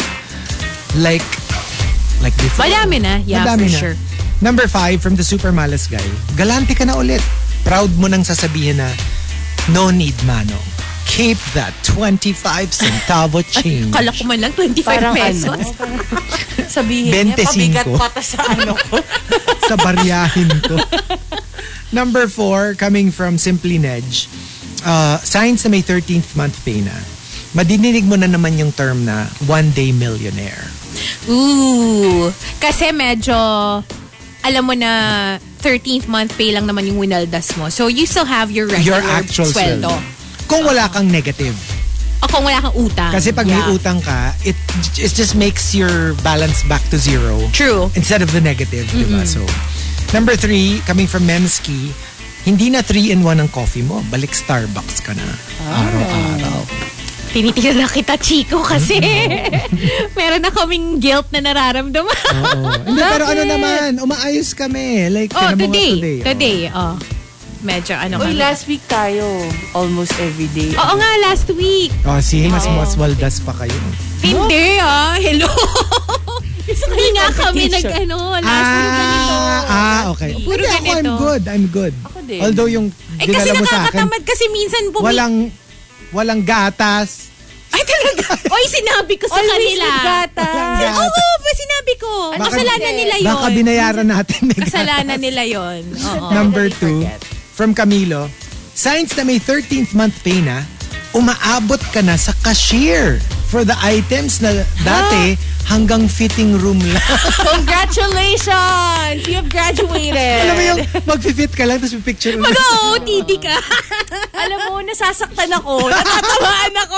before. Madami na. Yeah, Madami for na. sure. Number 5 from the Super Malas guy. Galante ka na ulit. Proud mo nang sasabihin na, no need, mano. Keep that 25 centavo change. Kala ko man lang 25 Parang pesos. Sabihin 25. niya, pabigat pata sa ko. Sa baryahin ko. Number 4, coming from Simply Nedge. Signs na may 13th month pay na. Madidinig mo na naman yung term na one-day millionaire. Ooh. Kasi medyo, alam mo na 13th month pay lang naman yung winaldas mo. So you still have your regular actual sweldo. Kung wala kang negative. O kung wala kang utang. Kasi pag may utang ka, it just makes your balance back to zero. True. Instead of the negative, diba? So, number 3, coming from Memski, hindi na 3-in-1 ang coffee mo. Balik Starbucks ka na. Araw-araw. Tinitira na kita, Chico, kasi meron na kaming guilt na nararamdaman. Oo. Hindi, pero ano naman, umaayos kami. Like, today. Medyo Uy, last week tayo. Almost every day. Oo nga, last week. See, mas waldas pa kayo. Hindi, Hello. Hindi nga kami last week ganito. Okay. Puro ganito. I'm good. Ako din. Although yung kasi dinala mo sa akin, nakakatamad kasi minsan walang gatas. Ay, talaga? Oy, sinabi ko sa kanila. Always with gatas. Oo, sinabi ko. Kasalanan nila yun. Baka binayaran natin. Kasalanan nila yun. Number 2, from Camilo, signs na may 13th month pay na, umaabot ka na sa cashier for the items na dati hanggang fitting room lang. Congratulations! You have graduated. Alam mo yung mag-fit ka lang tapos may picture mo. Mag-OOTD ka. Alam mo, nasasaktan ako. Natatamaan ako.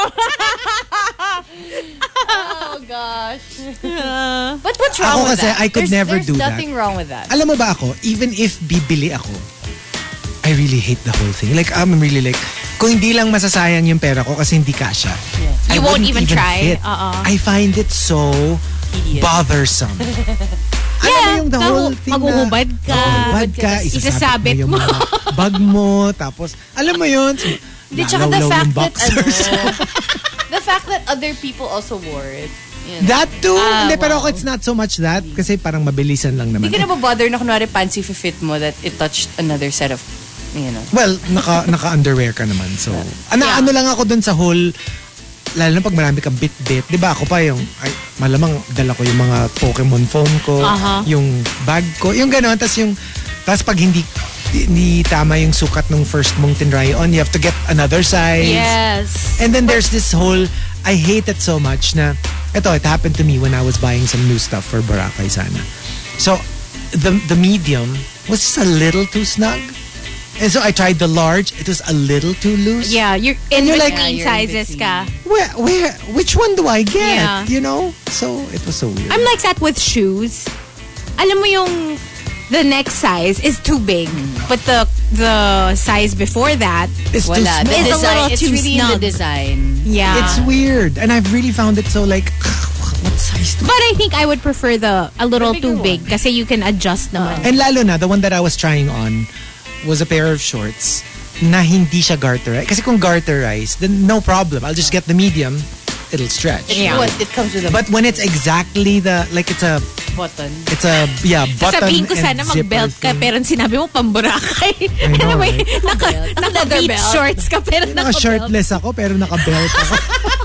Oh, gosh. But what's wrong Ako with kasi, that? I could never do that. There's nothing wrong with that. Alam mo ba ako, even if bibili ako, I really hate the whole thing. Like, I'm really like, kung hindi lang masasayang yung pera ko kasi hindi kasha. You won't even try. Fit. I find it so bothersome. Alam mo yung the whole thing maghuhubad ka. Maghuhubad ka. Isasabit mo yung mga bag mo. Tapos, alam mo yun. Tsaka the fact that, the fact that other people also wore it. You know? That too. Hindi, pero ako it's not so much that. Kasi parang mabilisan lang naman. Hindi ka na ba-bother na kunwari pants if fit mo that it touched another set of, you know. Well, naka-underwear ka naman. So, ano lang ako dun sa whole, lalo na pag marami kang bit-bit. Di ba ako pa yung, malamang dala ko yung mga Pokemon phone ko, yung bag ko, yung gano'n. Tapos pag hindi tama yung sukat ng first mong tinry on, you have to get another size. Yes. And then there's this whole, I hate it so much na, it happened to me when I was buying some new stuff for Boracay sana. So, the medium was just a little too snug. And so I tried the large. It was a little too loose. Yeah, you're in between sizes ka. Which one do I get? Yeah. You know? So, it was so weird. I'm like that with shoes. Alam mo yung the next size is too big, but the size before that it's too small. It's a little it's too really snug. in the design. Yeah. It's weird. And I've really found it so like, what size do But I think I would prefer a little too big kasi you can adjust naman. And lalo na, the one that I was trying on was a pair of shorts na hindi siya garterized. Kasi kung garterized, then no problem. I'll just get the medium it'll stretch. Yeah. It comes with a But when it's exactly it's a button. It's a button. Sabihin ko sana mag-belt ka pero sinabi mo pamburakay. Ano may naka-beach shorts ka pero naka-belt. Shirtless ako pero naka-belt ako.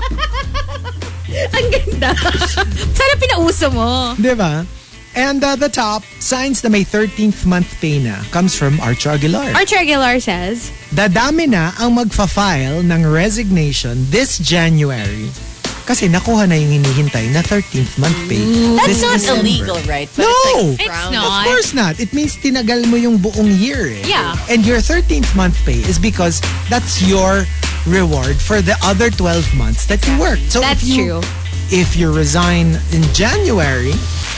Ang ganda. Sana pinauso mo. Diba? And the top, signs na may 13th month pay na, comes from Archer Aguilar. Archer Aguilar says, dadami na ang magfa-file ng resignation this January kasi nakuha na yung hinihintay na 13th month pay. That's not December. Illegal, right? But no! It's not. Of course not. It means tinagal mo yung buong year. Yeah. And your 13th month pay is because that's your reward for the other 12 months that you worked. So that's true. If you resign in January,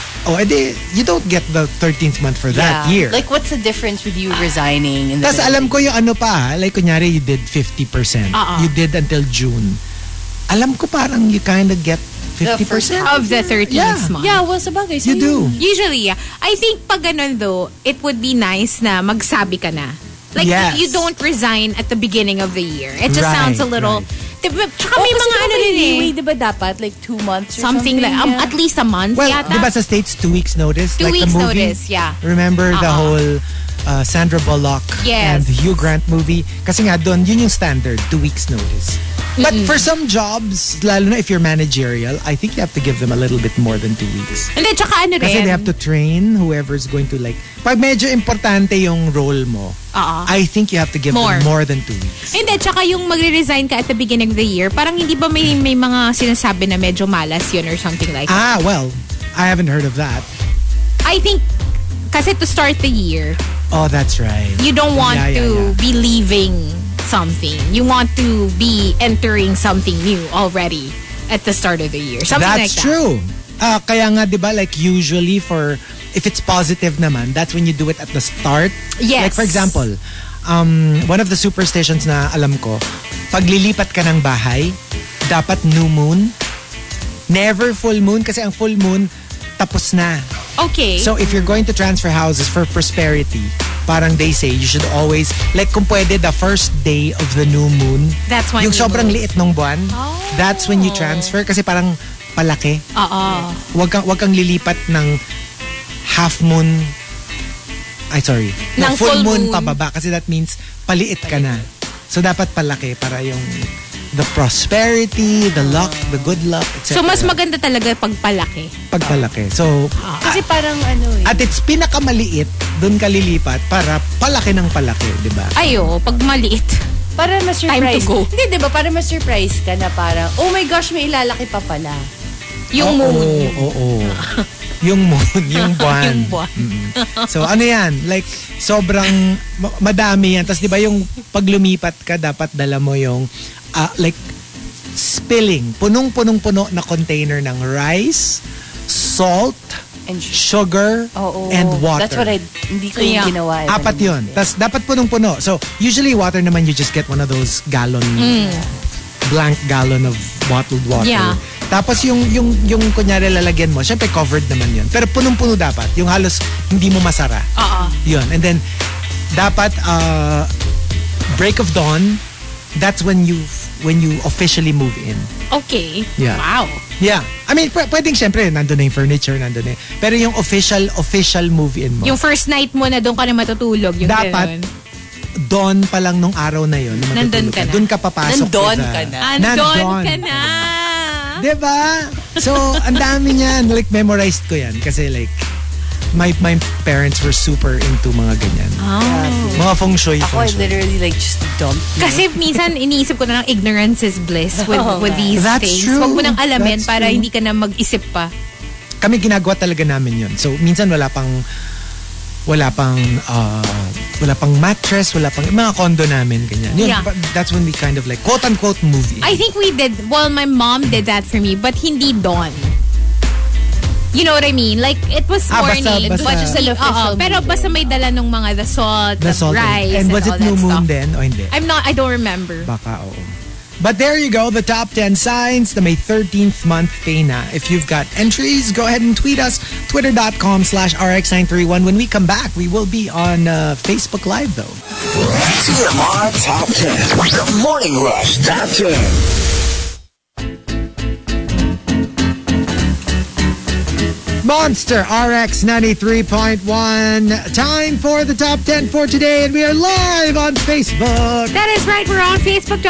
you don't get the 13th month for that year. Like, what's the difference with you resigning? Tapos alam ko yung ano pa, like kunyari you did 50%. You did until June. Alam ko parang you kind of get 50% of the 13th month. Yeah, well, sabagay. You do. Usually, yeah. I think pag ganun though, it would be nice na magsabi ka na. Like, you don't resign at the beginning of the year. It just sounds a little... Diba, tsaka may mga ano rin eh. Diba dapat? Like 2 months or something? Like, at least a month well, yata. Diba sa States, 2 weeks notice? 2 like weeks the movie, notice, yeah. Remember the whole Sandra Bullock and Hugh Grant movie? Kasi nga doon, yun yung standard, 2 weeks notice. But for some jobs, lalo na if you're managerial, I think you have to give them a little bit more than 2 weeks. And then, tsaka ano rin. Kasi they have to train whoever's going to like... Pag medyo importante yung role mo, I think you have to give them more than 2 weeks. Hindi, tsaka yung magre-resign ka at the beginning of the year, parang hindi ba may mga sinasabi na medyo malas yun or something like that? Well, I haven't heard of that. I think, kasi to start the year... Oh, that's right. You don't want to be leaving something. You want to be entering something new already at the start of the year. Something that's like that. True. Kaya nga, di ba, like usually if it's positive naman, that's when you do it at the start. Yes. Like for example, one of the superstitions na alam ko, pag lilipat ka ng bahay, dapat new moon. Never full moon kasi ang full moon, tapos na. Okay. So if you're going to transfer houses for prosperity, parang they say you should always, like kung pwede, the first day of the new moon, that's when yung sobrang liit ng buwan, that's when you transfer kasi parang palaki. Wag kang lilipat ng half moon. Ng full moon pababa kasi that means paliit ka na. So dapat palaki para yung the prosperity, the luck, the good luck, etc. So mas maganda talaga pagpalaki. Pagpalaki. So kasi parang at its pinakamaliit, doon ka lilipat para palaki ng palaki, di ba? Pag maliit. Para ma-surprise. Time to go. Hindi, di ba? Para ma-surprise ka na parang, oh my gosh, may ilalaki pa pala. Yung moon. Oo. Yung moon, yung buwan. Yung buwan. So ano yan? Like sobrang madami yan. Tapos di ba yung pag lumipat ka, dapat dala mo yung like spilling. Punong-puno na container ng rice, salt, and sugar, and water. That's what hindi ko yung ginawa. 4 yun. Tapos dapat punong-puno. So usually water naman, you just get one of those blank gallon of bottled water. Yeah. Tapos yung kunyari lalagyan mo, syempre covered naman yun. Pero punong-puno dapat. Yung halos hindi mo masara. Yun. And then, dapat break of dawn, that's when you officially move in. Okay. Yeah. Wow. Yeah. I mean, pwedeng syempre, nandun na yung furniture, nandun na. Pero yung official move in mo. Yung first night mo na doon ka na matutulog. Yung dapat, dawn pa lang nung araw na yun. Nandun ka na. Doon ka papasok. Nandun ka na. Nandun ka na. Diba? So, ang dami niyan. Like, memorized ko yan. Kasi like, my parents were super into mga ganyan. Mga feng shui. Ako, I literally like just dumped. Kasi minsan, iniisip ko na lang, ignorance is bliss with these things. True. Huwag mo nang alamin para hindi ka na mag-isip pa. Kami ginagawa talaga namin yun. So, minsan wala pang mattress, wala pang mga condo namin, ganyan. Yun, that's when we kind of like, quote-unquote, movie. I think we did, my mom did that for me, but hindi dawn. You know what I mean? Like, it was morning. Basta, pero basta may dala nung mga the salt, the rice, and was it new moon then? O hindi? I don't remember. Baka, oo. But there you go, the top 10 signs na may 13th month pay na. If you've got entries, go ahead and tweet us, twitter.com/RX931. When we come back, we will be on Facebook Live though. TMR Top 10. The Morning Rush Top 10. Monster RX 93.1. Time for the top 10 for today, and we are live on Facebook. That is right. We're on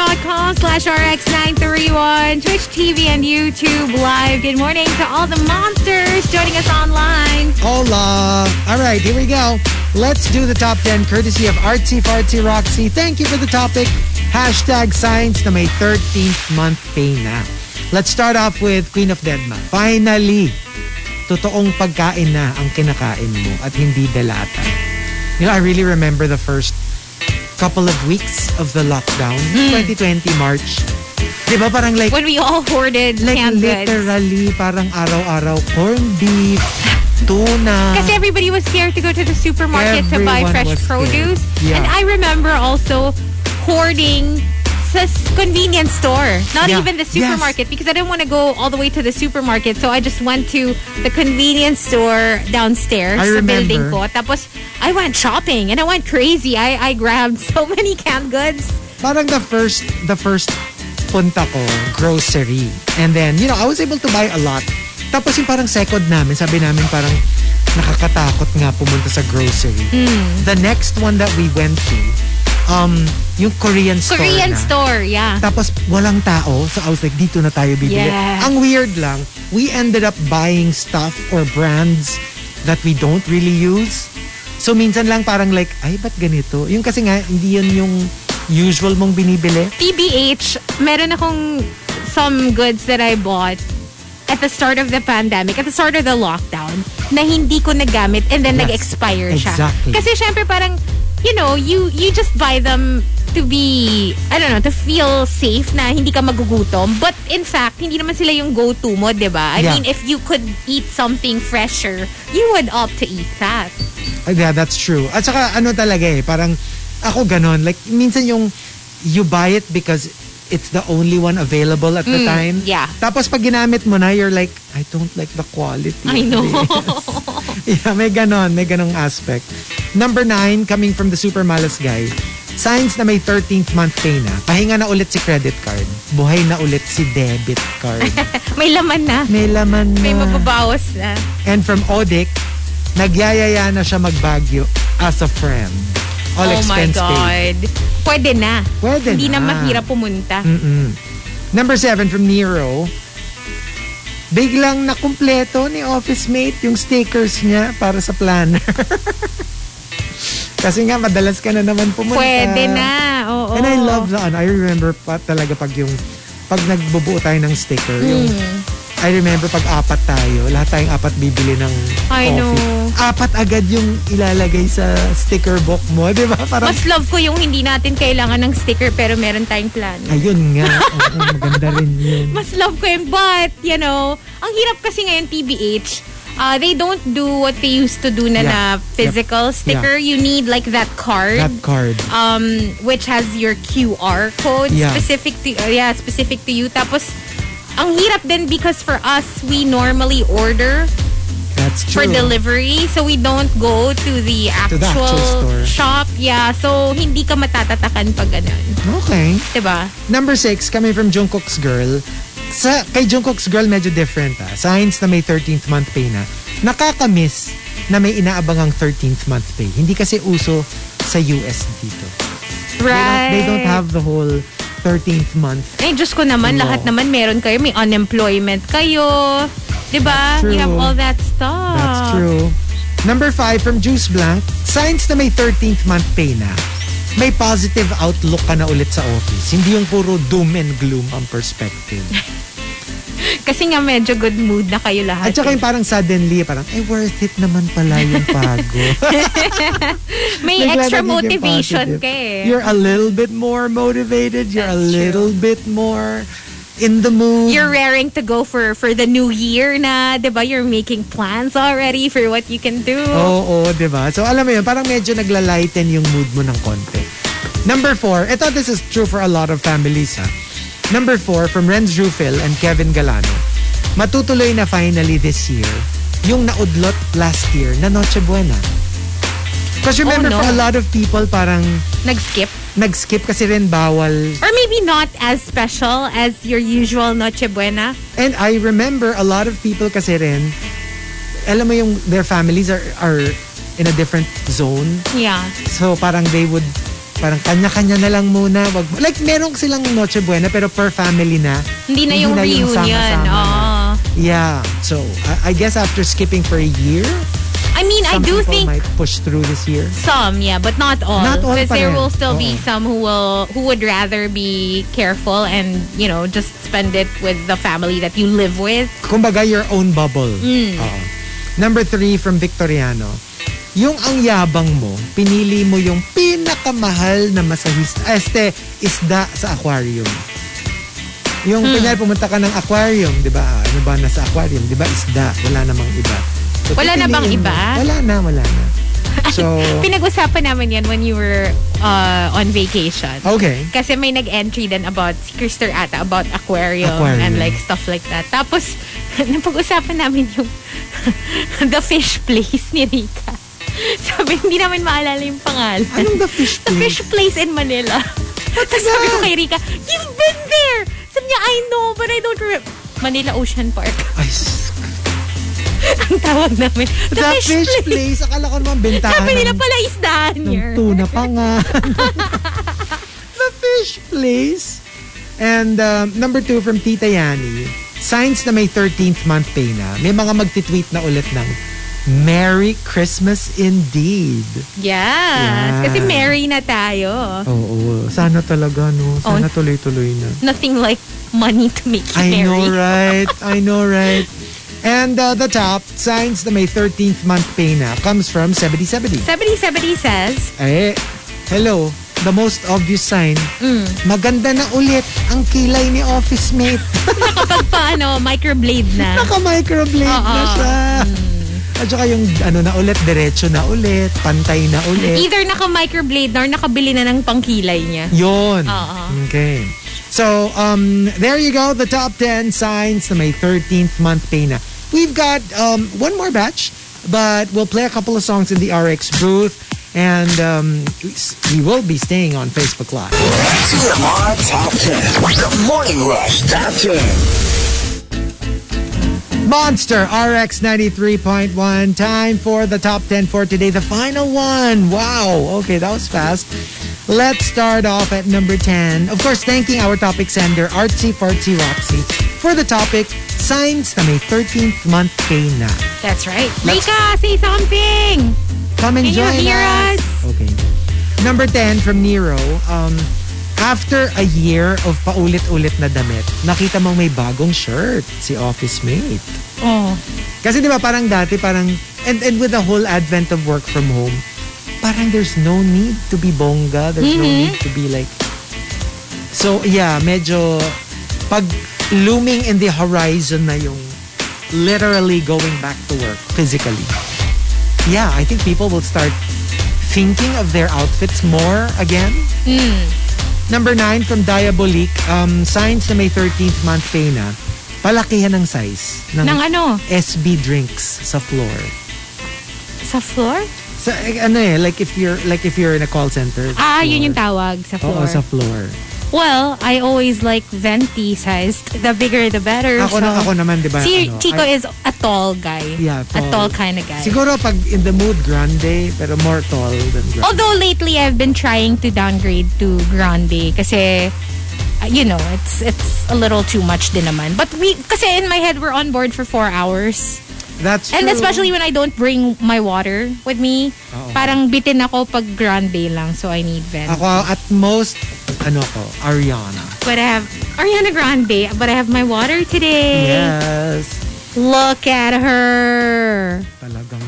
Facebook.com/RX931, Twitch TV, and YouTube Live. Good morning to all the monsters joining us online. Hola. All right, here we go. Let's do the top 10 courtesy of Artsy Fartsy Roxy. Thank you for the topic. Hashtag signs na may 13th month pay na. Let's start off with Queen of Deadma. Finally, totoong pagkain na ang kinakain mo at hindi delata. You know, I really remember the first couple of weeks of the lockdown, 2020 March. Diba parang like... When we all hoarded canned goods. Literally, parang araw-araw, corned beef, tuna. Kasi everybody was scared to go to the supermarket to buy fresh produce. Yeah. And I remember also hoarding sa convenience store. Not even the supermarket, because I didn't want to go all the way to the supermarket. So I just went to the convenience store downstairs sa building ko. Tapos I went shopping and I went crazy. I grabbed so many canned goods. Parang the first punta ko, grocery. And then, you know, I was able to buy a lot. Tapos yung parang second namin, sabi namin parang nakakatakot nga pumunta sa grocery. The next one that we went to, yung Korean store, yeah. Tapos walang tao. So I was like, dito na tayo bibili. Yes. Ang weird lang, we ended up buying stuff or brands that we don't really use. So minsan lang parang like, ay, ba't ganito? Yung kasi nga, hindi yun yung usual mong binibili. TBH, meron akong some goods that I bought at the start of the pandemic, at the start of the lockdown, na hindi ko nagamit and then nag-expire siya. Exactly. Kasi syempre parang, you know, you just buy them to be, I don't know, to feel safe na hindi ka magugutom. But in fact, hindi naman sila yung go-to mo, diba? I mean, if you could eat something fresher, you would opt to eat that. Yeah, that's true. At saka ano talaga parang ako ganon. Like, minsan yung you buy it because it's the only one available at the time. Yeah. Tapos pag ginamit mo na, you're like, I don't like the quality. I know. Yeah, may ganong aspect. Number 9, coming from the super malas guy. Signs na may 13th month pay na. Pahinga na ulit si credit card. Buhay na ulit si debit card. May laman na. May laman na. May mababawas na. And from Odic, nagyayaya na siya mag-Baguio as a friend. All expense paid. Pwede na. Pwede Hindi na. na mahirap pumunta. Number 7 from Nero. Biglang nakumpleto ni office mate yung stickers niya para sa planner. Kasi nga madalas ka na naman pumunta. Pwede na. Oo. And I love that. I remember pa talaga pag nagbubuo tayo ng sticker. Yung I remember pag 4 tayo, lahat tayong 4 bibili ng I coffee. know. 4 agad yung ilalagay sa sticker book mo, di ba? Parang, mas love ko yung hindi natin kailangan ng sticker pero meron tayong plan. Ayun nga. Maganda rin yun. Mas love ko yun. But, you know, ang hirap kasi ngayon TBH, they don't do what they used to do na physical sticker. You need like that card. That card. Which has your QR code specific to you. Tapos, ang hirap din because for us, we normally order That's true. for delivery. So we don't go to the actual store. shop. Yeah, so hindi ka matatatakan pag ganun. Okay. Diba? Number 6, coming from Jungkook's Girl. Kay Jungkook's Girl, medyo different. Signs na may 13th month pay na. Nakakamiss na may inaabangang 13th month pay. Hindi kasi uso sa US dito. Right. They don't have the whole 13th month. Eh, Diyos ko naman, lahat naman meron kayo. May unemployment kayo. Diba? You have all that stuff. That's true. Number 5 from Juice Blank. Signs na may 13th month pay na. May positive outlook ka na ulit sa office. Hindi yung puro doom and gloom ang perspective. Kasi nga medyo good mood na kayo lahat. At saka yung parang suddenly, parang, worth it naman pala yung pagod. May extra motivation ka eh. You're a little bit more motivated. You're a little bit more in the mood. You're raring to go for the new year na, diba? You're making plans already for what you can do. Oo, diba? So alam mo yun, parang medyo naglalighten yung mood mo ng konti. Number 4, ito this is true for a lot of families ha. Number 4 from Renz Rufil and Kevin Galano. Matutuloy na finally this year yung naudlot last year na Noche Buena. Because remember for a lot of people parang nag-skip kasi rin bawal. Or maybe not as special as your usual Noche Buena. And I remember a lot of people kasi rin alam mo yung their families are in a different zone. Yeah. So parang they would, parang kanya-kanya na lang muna. Like meron silang Noche Buena pero per family na. Hindi na yung reunion. Oh. Yeah. So I guess after skipping for a year, I mean, I do think might push through this year. Some, yeah, but not all. Not all, because there will still be some who would rather be careful and, you know, just spend it with the family that you live with. Kumbaga, your own bubble. Number 3 from Victoriano. Yung ang yabang mo, pinili mo yung pinakamahal na masahista. Isda sa aquarium. Yung kunyari pumunta ka ng aquarium, di ba? Ano ba nasa aquarium? Di ba isda? Wala namang iba. So, wala na bang iba? Wala na. So, pinag-usapan namin yan when you were on vacation. Okay. Kasi may nag-entry din about, si Krister ata, about aquarium and like stuff like that. Tapos, napag-usapan namin yung the fish place ni Rika. Sabi, hindi namin maalala yung pangalan. Anong the fish place? The fish place in Manila. Tapos sabi ko kay Rika, you've been there! Sabi niya, I know, but I don't remember. Manila Ocean Park. Ay, ang tawag namin. The fish place. Akala ko naman bentahan. Sabi nila pala isdahan niya. Ng tuna pa nga. The fish place. And number 2 from Tita Yani. Signs na may 13th month pay na. May mga magtitweet na ulit ng Merry Christmas indeed. Yes. Kasi merry na tayo. Oo. Sana talaga, no? Sana tuloy-tuloy na. Nothing like money to make you merry. I know, right? And the top, signs na may 13th month pay na, comes from 7070. 7070 says, hello. The most obvious sign, maganda na ulit ang kilay ni office mate. Microblade na. Naka-microblade na siya. At saka yung na ulit, diretso na ulit, pantay na ulit. Either naka-microblade or nakabili na ng pangkilay niya. Yun. Okay. So, there you go. The top 10 signs na may 13th month pay na. We've got one more batch, but we'll play a couple of songs in the RX booth. And we will be staying on Facebook Live. TMR Top 10. The Morning Rush Top 10. Monster RX 93.1. Time for the top 10 for today. The final one. Wow. Okay, that was fast. Let's start off at number 10. Of course, thanking our topic sender, Artsy Fartsy Roxy, for the topic, signs na may 13th month pay na. That's right. Rika, say something! Come and join you hear us? Okay. Number 10 from Nero. After a year of paulit-ulit na damit, nakita mong may bagong shirt si office mate. Oh. Kasi di ba parang dati, and with the whole advent of work from home, parang there's no need to be bongga. There's no need to be like... So, yeah, medyo pag looming in the horizon na yung literally going back to work physically. Yeah, I think people will start thinking of their outfits more again. Number 9 from Diabolique, signs na may 13th month pay na, palakihan ng size ng SB drinks sa floor. Sa floor? Sa like if you're in a call center. Yun yung tawag sa floor. Oo, sa floor. Well, I always like venti sized. The bigger the better. Ako naman, di ba? Si Chico is a tall guy. Yeah, tall. A tall kind of guy. Siguro pag in the mood, grande, pero more tall than grande. Although lately I've been trying to downgrade to grande kasi it's a little too much din naman. But kasi in my head we're on board for 4 hours. That's true. And especially when I don't bring my water with me, parang bitin ako pag grande lang, so I need venti. Ako at most Ariana. But I have Ariana Grande, but I have my water today. Yes. Look at her. Talagang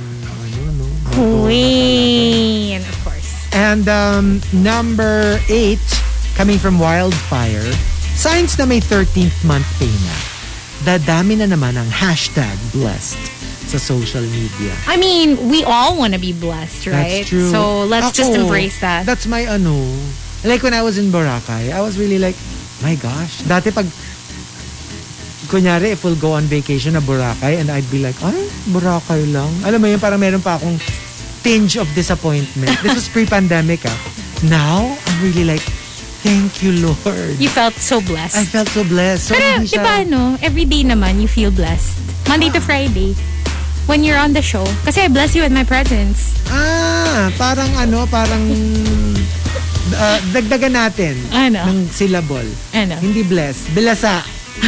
Queen, of course. And number 8, coming from Wildfire, signs na may 13th month pay na. Dadami na naman ang #blessed sa social media. I mean, we all want to be blessed, right? That's true. So let's just embrace that. That's my like when I was in Boracay, I was really like, my gosh. Dati pag, kunyari, if we'll go on vacation na Boracay and I'd be like, Boracay lang. Alam mo yun, parang meron pa akong tinge of disappointment. This was pre-pandemic Now, I'm really like, thank you, Lord. You felt so blessed. I felt so blessed. So pero, diba every day naman you feel blessed. Monday to Friday. when you're on the show. Kasi I bless you with my presence. Parang dagdagan natin ng syllable. Hindi bless, bilasa.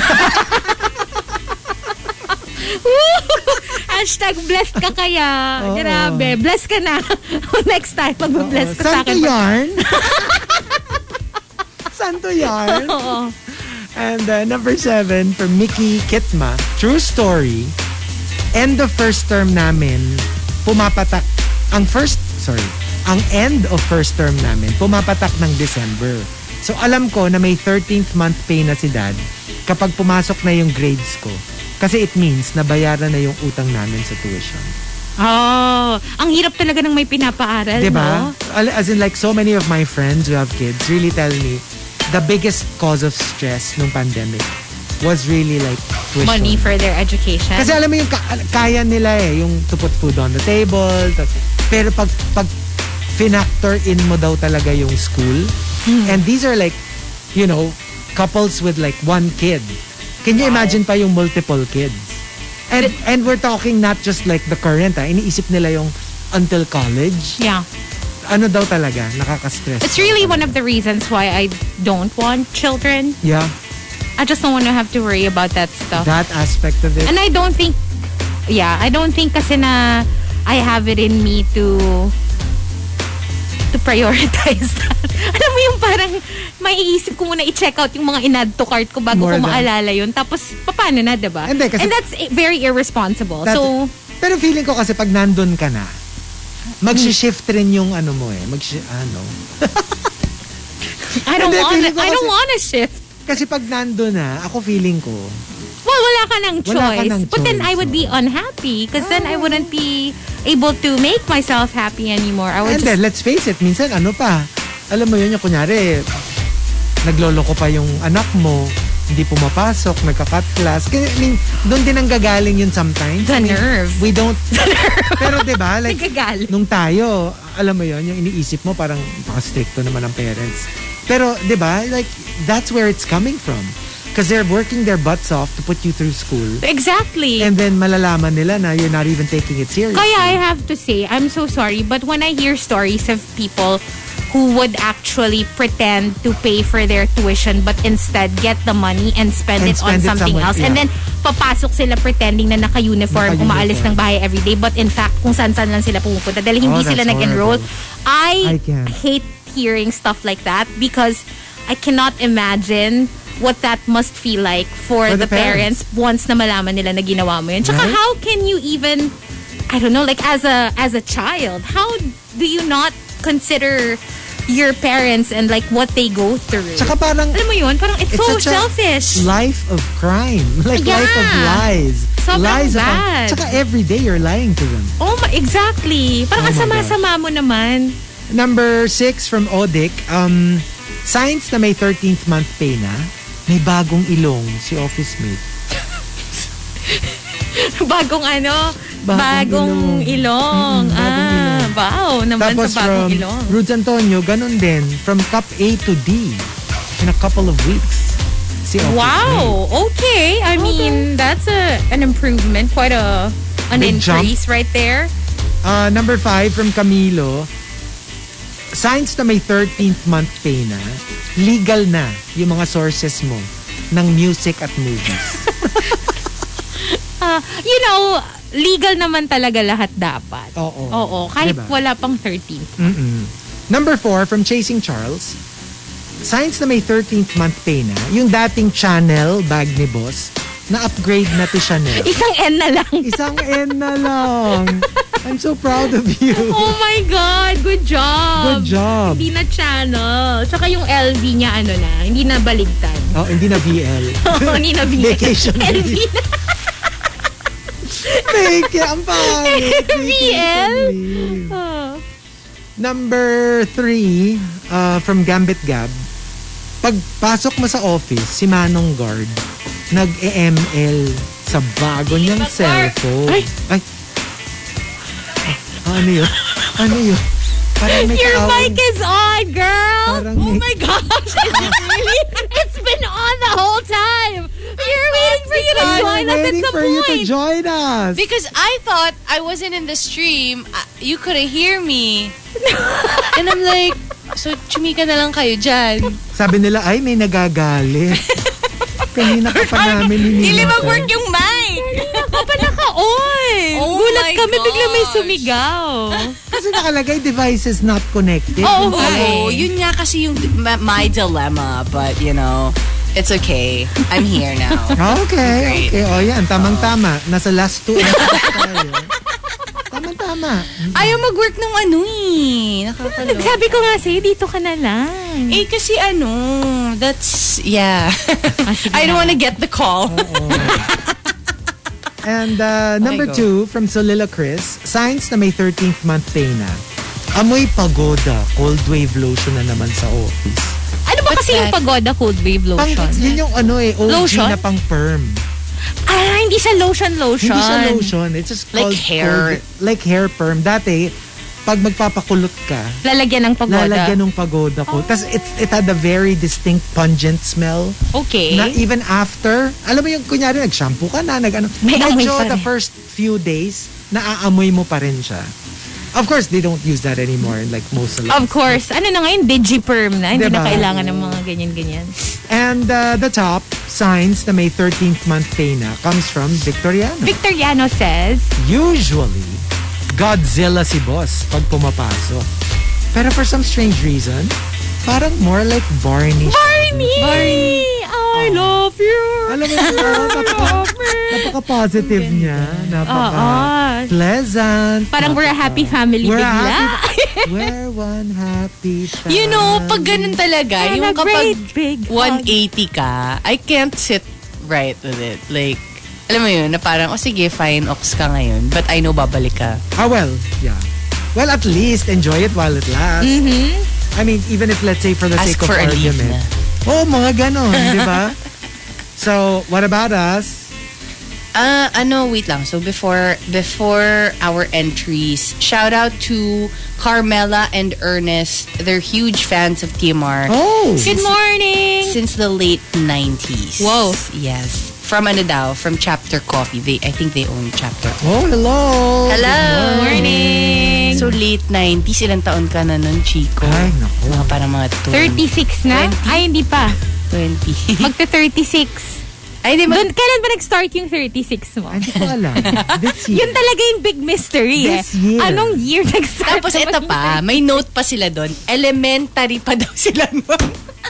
Hashtag blessed ka kaya. Grabe. Bless ka na. Next time, mag-bless ka sa akin. Santo yarn. Santo yarn. And number 7, from Mickey Kitma. True story. End of first term namin, pumapatak. Ang end of first term namin, pumapatak ng December. So alam ko na may 13th month pay na si Dad kapag pumasok na yung grades ko. Kasi it means nabayaran na yung utang namin sa tuition. Ang hirap talaga ng may pinapaaral, diba? No? As in, like, so many of my friends who have kids really tell me the biggest cause of stress nung pandemic was really like tuition. Money for their education. Kasi alam mo yung kaya nila yung to put food on the table. Pero pag finactor in mo daw talaga yung school, and these are like, you know, couples with like one kid. Can you imagine pa yung multiple kids? And we're talking not just like the current, iniisip nila yung until college. Yeah. Ano daw talaga, nakaka-stress. It's really one of the reasons why I don't want children. Yeah. I just don't want to have to worry about that stuff. That aspect of it. And I don't think kasi na I have it in me to prioritize that. Alam mo yung parang maiisip ko muna i-check out yung mga in-add to cart ko bago ko maalala yun. Tapos, paano na, diba? And that's very irresponsible. Pero feeling ko kasi pag nandun ka na, mag-shift rin yung ano mo eh. I don't want to shift. Kasi pag nandun na, ako feeling ko, well, wala ka ng choice. But then I would be unhappy because then I wouldn't be able to make myself happy anymore. Then, let's face it, minsan alam mo yun, yung kunyari, nagloloko pa yung anak mo, hindi pumapasok, nagka-cut class. I mean, doon din ang gagaling yun sometimes. The nerve. We don't... Pero diba, like, nung tayo, alam mo yun, yung iniisip mo, parang stricto naman ang parents. Pero, diba, like, that's where it's coming from. Because they're working their butts off to put you through school. Exactly. And then malalaman nila na you're not even taking it seriously. Kaya I have to say, I'm so sorry, but when I hear stories of people who would actually pretend to pay for their tuition but instead get the money and spend it on something else. Yeah. And then papasok sila pretending na naka-uniform, umaalis ng bahay everyday, but in fact, kung saan-saan lang sila pumunta dahil hindi sila nag-enroll. I hate hearing stuff like that because I cannot imagine what that must feel like for the parents once na malaman nila na ginawa mo yun. Tsaka how can you even, I don't know, like as a child, how do you not consider your parents and like what they go through? Tsaka parang, alam mo yun, parang it's so selfish. Life of crime. Like life of lies. Sobrang bad. Tsaka every day you're lying to them. Exactly. Parang sama-sama mo naman. Number 6 from Odik, signs na may 13th month pay na, may bagong ilong si office mate. Bagong ilong. Bagong ilong. Wow. Naman tapos sa bagong ilong. Rudes Antonio, ganun din. From cup A to D in a couple of weeks. Si office wow. Mate. Okay. I mean, that's an improvement. Quite an big increase jump. Right there. Number 5 from Camilo. Signs na may 13th month pay na, legal na yung mga sources mo ng music at movies. You know, legal naman talaga lahat dapat. Oo. Kahit wala pang 13th. Number 4 from Chasing Charles. Signs na may 13th month pay na, yung dating Chanel bag ni boss, na-upgrade na to Chanel. Isang N na lang. I'm so proud of you. Oh my God. Good job. Hindi na Channel. Tsaka yung LV niya hindi na baligtad. Hindi na VL. Hindi na VL. Vacation LV na. Ang pangit. VL? Number 3 from Gambit Gab. Pagpasok mo sa office, si Manong Guard nag-EML sa bago niyang cellphone. Ay. Ano yun? Parang may your mic is on, girl! Oh my gosh. Really? It's been on the whole time. We're waiting for you to join us at some point. You to join us. Because I thought I wasn't in the stream. You couldn't hear me. And I'm like, so chumika na lang kayo dyan. Sabi nila, ay, may nagagalit. Kanina ka pa namin hinihintay. Hindi mag-work yung mic. Kanina ka pa naka-on. Gulat kami, bigla may sumigaw. Kasi nakalagay, devices not connected. Oh, yun nga kasi yung my dilemma. But, you know, it's okay. I'm here now. Okay. O yan, tamang-tama. Nasa last 2 episodes tayo. Tamang-tama. Ayaw mag-work ng Nakakalok. Sabi ko nga sa'yo, dito ka na lang. Kasi that's, yeah. I don't want to get the call. And number 2, from Solila Chris, signs na may 13th month pay na. Amoy pagoda, cold wave lotion na naman sa office. Ano ba kasi yung pagoda cold wave lotion? Yun yung OG lotion? na pang perm. Hindi siya lotion. Hindi siya lotion. It's just like called hair. Like hair perm. Dati, pag magpapakulot ka, lalagyan ng pagoda ko. Tapos it had a very distinct pungent smell. Okay. Na even after, alam mo yung kunyari nag-shampoo ka na, medyo the first few days, naaamoy mo pa rin siya. Of course, they don't use that anymore in like most salons. Of course. Ano na ngayon? Digiperm na. Hindi na kailangan ng mga ganyan-ganyan. And the top signs na may 13th month pay na comes from Victoriano. Victoriano says, usually, Godzilla si boss pag pumapasok. Pero for some strange reason, parang more like Barney. Barney! I love you! Alam mo, napaka-positive niya. Napaka-pleasant. Parang we're a happy family bigla. We're one happy family. You know, pag ganun talaga, and yung kapag big 180 ka, I can't sit right with it. Like, alam mo yun, na parang, sige, fine, ox ka ngayon. But I know babalik ka. Well, yeah. Well, at least enjoy it while it lasts. I mean, even if, let's say, for the sake of argument. Mga ganon, di ba? So, what about us? Wait lang. So, before our entries, shout out to Carmela and Ernest. They're huge fans of TMR. Good morning! Since the late 90s. Whoa. Yes. From from Chapter Coffee. I think they own Chapter. Hello! Hello! Good morning! So, late 90s. Ilang taon ka na nun, Chico? Ay, naku. Parang mga 36 na? 20? Ay, hindi pa. 20. Magta-36. Ay, kailan ba nag-start yung 36 mo? Hindi ko alam. This year. Yun talaga yung big mystery. This year. Anong year nag-start? Tapos ito pa, may note pa sila doon. Elementary pa daw sila noon.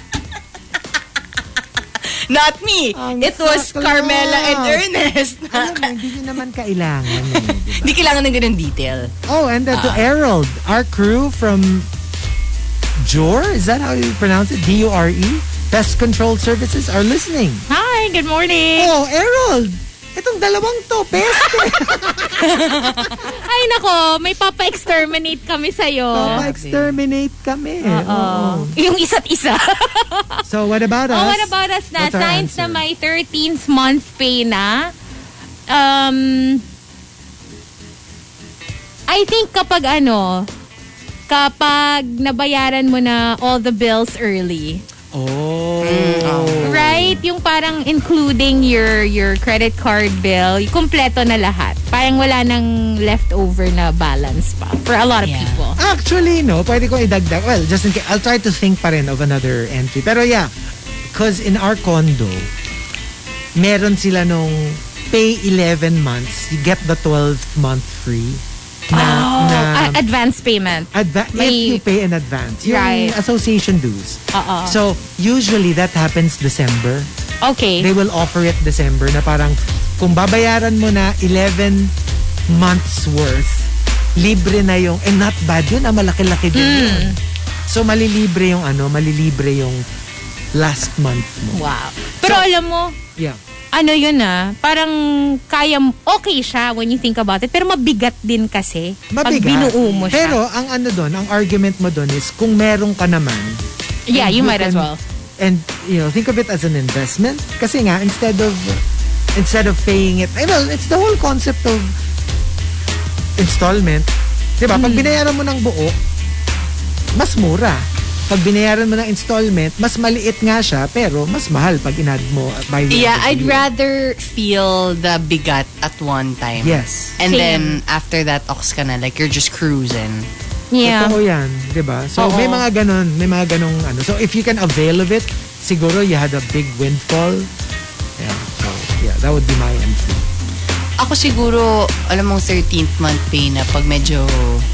Not me. It was Carmela and Ernest. Hindi nyo naman kailangan. Hindi kailangan ng ganun detail. And to Errol, our crew from Jure, is that how you pronounce it? Dure? Pest Control Services are listening. Hi, good morning. Errol, itong dalawang to, peste. Ay nako, may papa-exterminate kami sa'yo. Papa-exterminate kami. Yung isa't isa. So, what about us? What about us na? Signs na may 13th month pay na. I think kapag nabayaran mo na all the bills early. Right? Yung parang including your credit card bill, kumpleto na lahat. Parang wala nang leftover na balance pa for a lot of people. Actually, pwede ko idagdag. Well, just in case, I'll try to think pa rin of another entry. Pero yeah, because in our condo, meron sila nung pay 11 months, you get the 12th month free. Advance payment. If you pay in advance. Yung association dues. Uh-oh. So, usually that happens December. Okay. They will offer it December na parang kung babayaran mo na 11 months worth, libre na yung, and not bad yun, malaki-laki din yun. So, malilibre yung last month mo. Wow. Pero alam mo, parang okay siya when you think about it, pero mabigat din kasi pag binuo mo siya. Pero ang argument mo doon is kung meron ka naman, you might as well. And think of it as an investment kasi nga instead of paying it, it's the whole concept of installment. Diba? Pag binayaran mo ng buo, mas mura. pag binayaran mo ng installment, mas maliit nga siya, pero mas mahal pag inad mo by the Yeah, end of the I'd year. rather feel the bigat at one time. Yes. And Same. then, after that, ox ka na. Like, you're just cruising. Yeah. Totoo yan, di ba? So, Oo. may mga ganong ano. So, if you can avail of it, siguro you had a big windfall. Yeah, so, yeah, that would be my entry. Ako siguro, alam mong 13th month pay na pag medyo,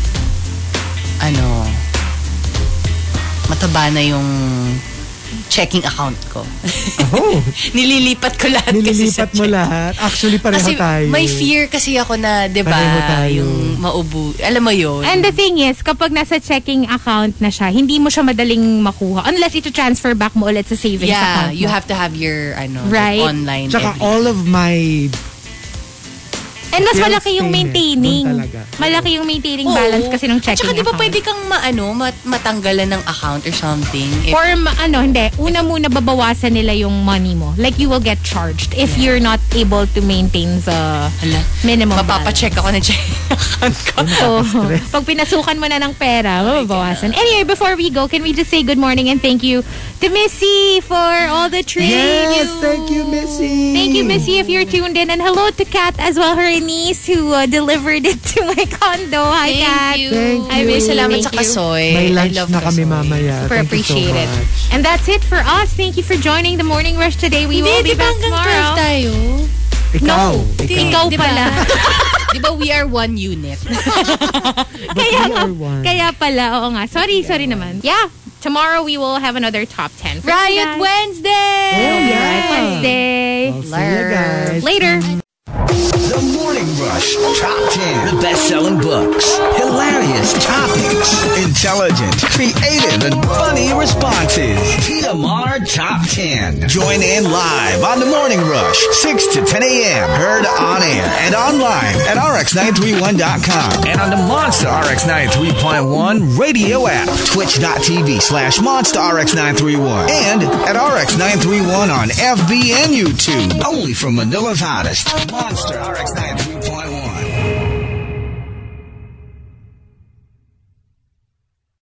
mataba na yung checking account ko. Oh, Nililipat ko lahat kasi sa nililipat mo check. lahat. Actually, pareho Kasi tayo. may fear kasi ako na, di ba, Pareho tayo. yung maubo. Alam mo yun? And the thing is, kapag nasa checking account na siya, hindi mo siya madaling makuha unless ito transfer back mo ulit sa savings account mo. you have to have your Right. online. Tsaka everything. all of my... And mas Bills malaki yung payment, maintaining. dun talaga. Malaki yung maintaining Oo. balance kasi ng checking Tsaka di ba account. pwede kang matanggalan ng account or something? If, Or hindi. Una muna babawasan nila yung money mo. Like you will get charged if you're not able to maintain the minimum mapapacheck ako na checking account ko. So, pag pinasukan mo na ng pera, mababawasan. Anyway, before we go, can we just say good morning and thank you to Missy for all the trade. Yes, thank you, Missy. Thank you, Missy, if you're tuned in. And hello to Kat as well, her niece who delivered it to my condo. Hi, Kat. Thank you. Thank I you. salamat Thank sa you. kasoy. May I lunch love na kami kasoy. mamaya. Super Thank you so appreciate it. much. And that's it for us. Thank you for joining the Morning Rush today. We will be Di ba back hanggang 12 tomorrow. tayo? Ikaw. Ikaw Di ba? pala. Di ba we are one unit? Kaya we are one. Kaya pala. Oo nga. Sorry naman. Yeah. Tomorrow we will have another top 10. For you Riot guys. Wednesday! Oh, yeah. Riot Wednesday. I'll see you guys. Later. The Morning Rush Top 10. The best-selling books. Hilarious topics. Intelligent, creative, and funny responses. TMR Top 10. Join in live on The Morning Rush, 6 to 10 a.m. Heard on air and online at rx931.com and on the Monster RX 93.1 radio app. Twitch.tv/Monster RX931 and at RX931 on FB and YouTube. Only from Manila's hottest. Monster RX 93.1.